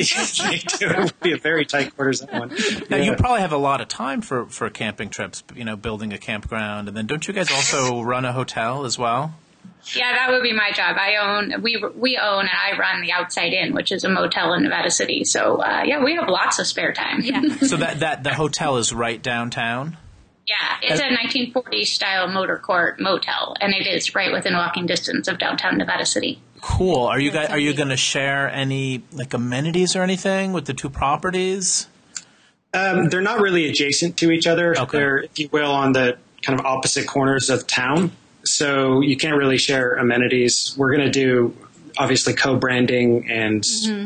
do. It would be a very tight quarters, that one. Now, yeah. you probably have a lot of time for, for camping trips, you know, building a campground. And then don't you guys also run a hotel as well? Yeah, that would be my job. I own, we we own and I run the Outside Inn, which is a motel in Nevada City. So, uh, yeah, we have lots of spare time. Yeah. So that, that the hotel is right downtown? Yeah, it's a nineteen forties style motor court motel, and it is right within walking distance of downtown Nevada City. Cool. Are you guys, are you going to share any like amenities or anything with the two properties? Um, they're not really adjacent to each other. Okay. They're, if you will, on the kind of opposite corners of town. So you can't really share amenities. We're going to do obviously co-branding and mm-hmm.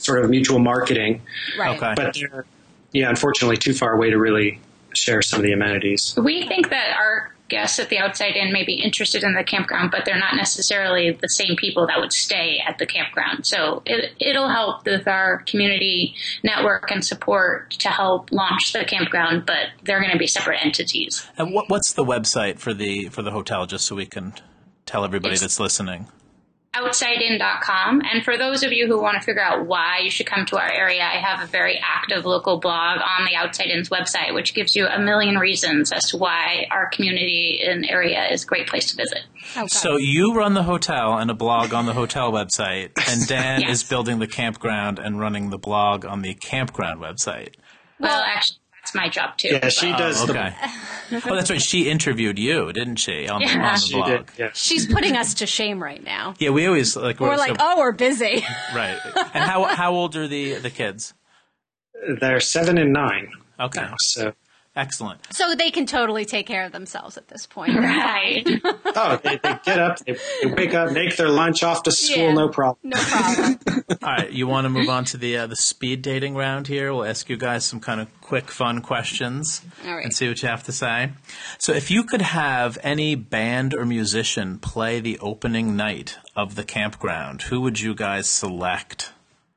sort of mutual marketing. Right. Okay. But they're, yeah, unfortunately, too far away to really share some of the amenities. We think that our guests at the Outside Inn may be interested in the campground, but they're not necessarily the same people that would stay at the campground. So it, it'll help with our community network and support to help launch the campground, but they're going to be separate entities. And what, what's the website for the for the hotel, just so we can tell everybody It's- that's listening? outside inn dot com. And for those of you who want to figure out why you should come to our area, I have a very active local blog on the Outside Inn's website, which gives you a million reasons as to why our community and area is a great place to visit. Okay. So you run the hotel and a blog on the hotel website, and Dan Yes. is building the campground and running the blog on the campground website. Well, actually, that's my job too. Yeah, she does. Oh, okay. Oh, that's right. She interviewed you, didn't she, on, the- Yeah. on the She blog? did. Yeah. She's putting us to shame right now. Yeah, we always like. We're like, so- oh, we're busy. right. And how how old are the the kids? They're seven and nine. Okay. Now, so Excellent. So they can totally take care of themselves at this point. Right. oh, they, they get up, they, they wake up, make their lunch, off to school, Yeah. no problem. No problem. All right, you want to move on to the uh, the speed dating round here? We'll ask you guys some kind of quick, fun questions All right. and see what you have to say. So, if you could have any band or musician play the opening night of the campground, who would you guys select?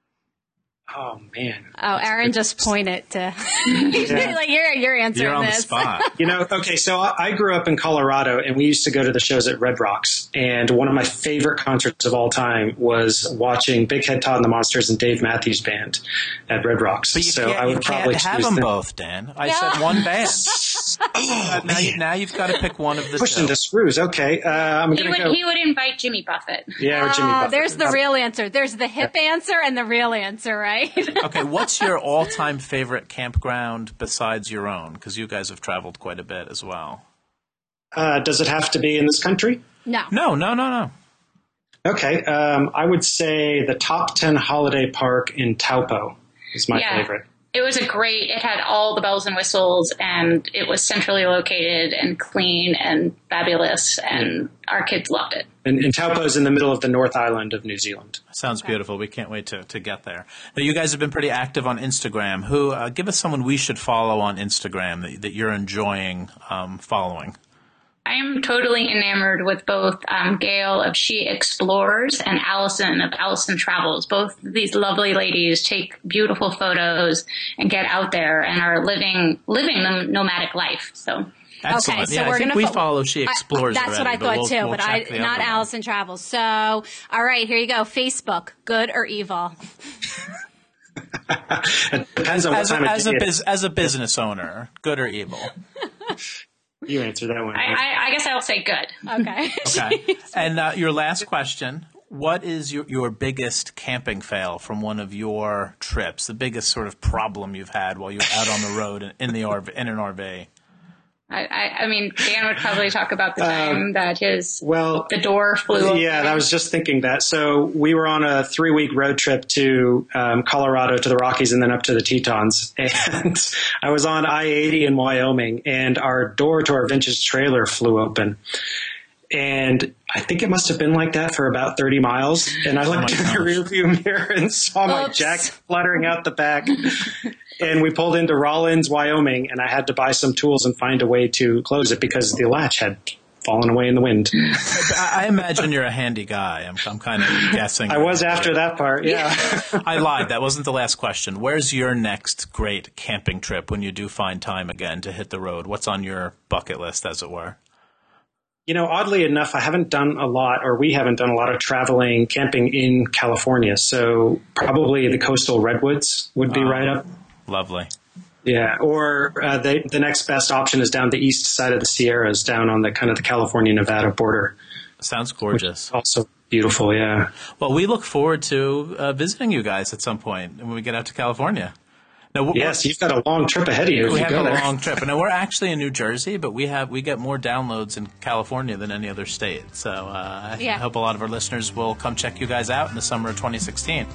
Oh man. Oh, Aaron just pointed to like you're you're answering You're on this. the spot. You know, okay, so I I grew up in Colorado, and we used to go to the shows at Red Rocks. And one of my favorite concerts of all time was watching Big Head Todd and the Monsters and Dave Matthews Band at Red Rocks. But you so can't, I would you probably can't have choose them them. both, Dan. I No. said one band. Oh, now, you, man. now you've got to pick one of the Pushing two. the screws. Okay, uh, I'm He going would to go. he would invite Jimmy Buffett. Yeah, or Jimmy Oh, Buffett. there's the real answer. There's the hip answer and the real answer, right? Okay, what's your all-time favorite campground besides your own? Because you guys have traveled quite a bit as well. Uh, does it have to be in this country? No. No, no, no, no. Okay, um, I would say the Top ten Holiday Park in Taupo is my Yeah. favorite. It was a great, it had all the bells and whistles, and it was centrally located and clean and fabulous, and our kids loved it. And, and Taupo is in the middle of the North Island of New Zealand. Sounds beautiful. We can't wait to, to get there. Now, you guys have been pretty active on Instagram. Who uh, give us someone we should follow on Instagram that, that you're enjoying um, following? I am totally enamored with both um, Gail of She Explores and Allison of Allison Travels. Both of these lovely ladies take beautiful photos and get out there and are living living the nomadic life. So Excellent. Okay, so yeah, we're I think gonna we fo- follow She Explores. I, that's already, what I thought we'll, too, we'll but I check the not other one. Allison Travels. So, all right, here you go. Facebook, good or evil? It depends on what As a, time as, of a day. biz, as a business owner, good or evil? You answer that one. I, I, I guess I'll say good. Okay. Okay. And uh, your last question. What is your, your biggest camping fail from one of your trips? The biggest sort of problem you've had while you're out on the road in, in the R V, in an R V? I, I, I mean, Dan would probably talk about the time that his well, the door flew open. yeah, I was just thinking that. So we were on a three-week road trip to um, Colorado, to the Rockies, and then up to the Tetons. And I was on I eighty in Wyoming, and our door to our vintage trailer flew open. And I think it must have been like that for about thirty miles. And I looked my in the gosh. rearview mirror and saw my Oops. jacket fluttering out the back. And we pulled into Rawlins, Wyoming, and I had to buy some tools and find a way to close it because the latch had fallen away in the wind. I, I imagine you're a handy guy. I'm, I'm kind of guessing. I was after that part, yeah. I lied. That wasn't the last question. Where's your next great camping trip when you do find time again to hit the road? What's on your bucket list, as it were? You know, oddly enough, I haven't done a lot, or we haven't done a lot of traveling, camping in California. So probably the coastal redwoods would be Oh. right up. Lovely. Yeah, or uh, the the next best option is down the east side of the Sierras, down on the kind of the California-Nevada border. Sounds gorgeous. Also beautiful, yeah. Well, we look forward to uh, visiting you guys at some point when we get out to California. Now, we're- Yes, you've got a long trip ahead of you if we you have go a there. long trip. And we're actually in New Jersey, but we have we get more downloads in California than any other state. So uh, I Yeah. hope a lot of our listeners will come check you guys out in the summer of twenty sixteen.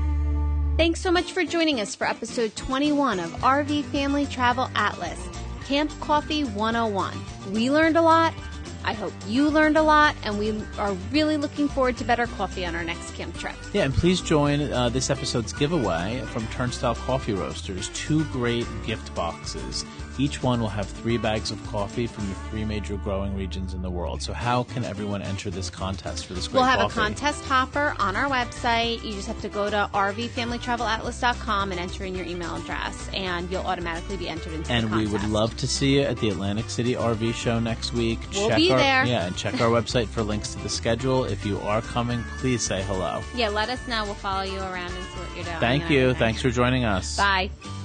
Thanks so much for joining us for episode twenty-one of R V Family Travel Atlas. Camp Coffee one oh one. We learned a lot. I hope you learned a lot, and we are really looking forward to better coffee on our next camp trip. Yeah, and please join uh, this episode's giveaway from Turnstile Coffee Roasters. Two great gift boxes. Each one will have three bags of coffee from the three major growing regions in the world. So how can everyone enter this contest for this great We'll have coffee? a contest hopper on our website. You just have to go to r v family travel atlas dot com and enter in your email address, and you'll automatically be entered into and the contest. And we would love to see you at the Atlantic City R V show next week. We'll check be our, there. Yeah, and check our website for links to the schedule. If you are coming, please say hello. Yeah, let us know. We'll follow you around and see what you're doing. Thank you. Thanks for joining us. Bye.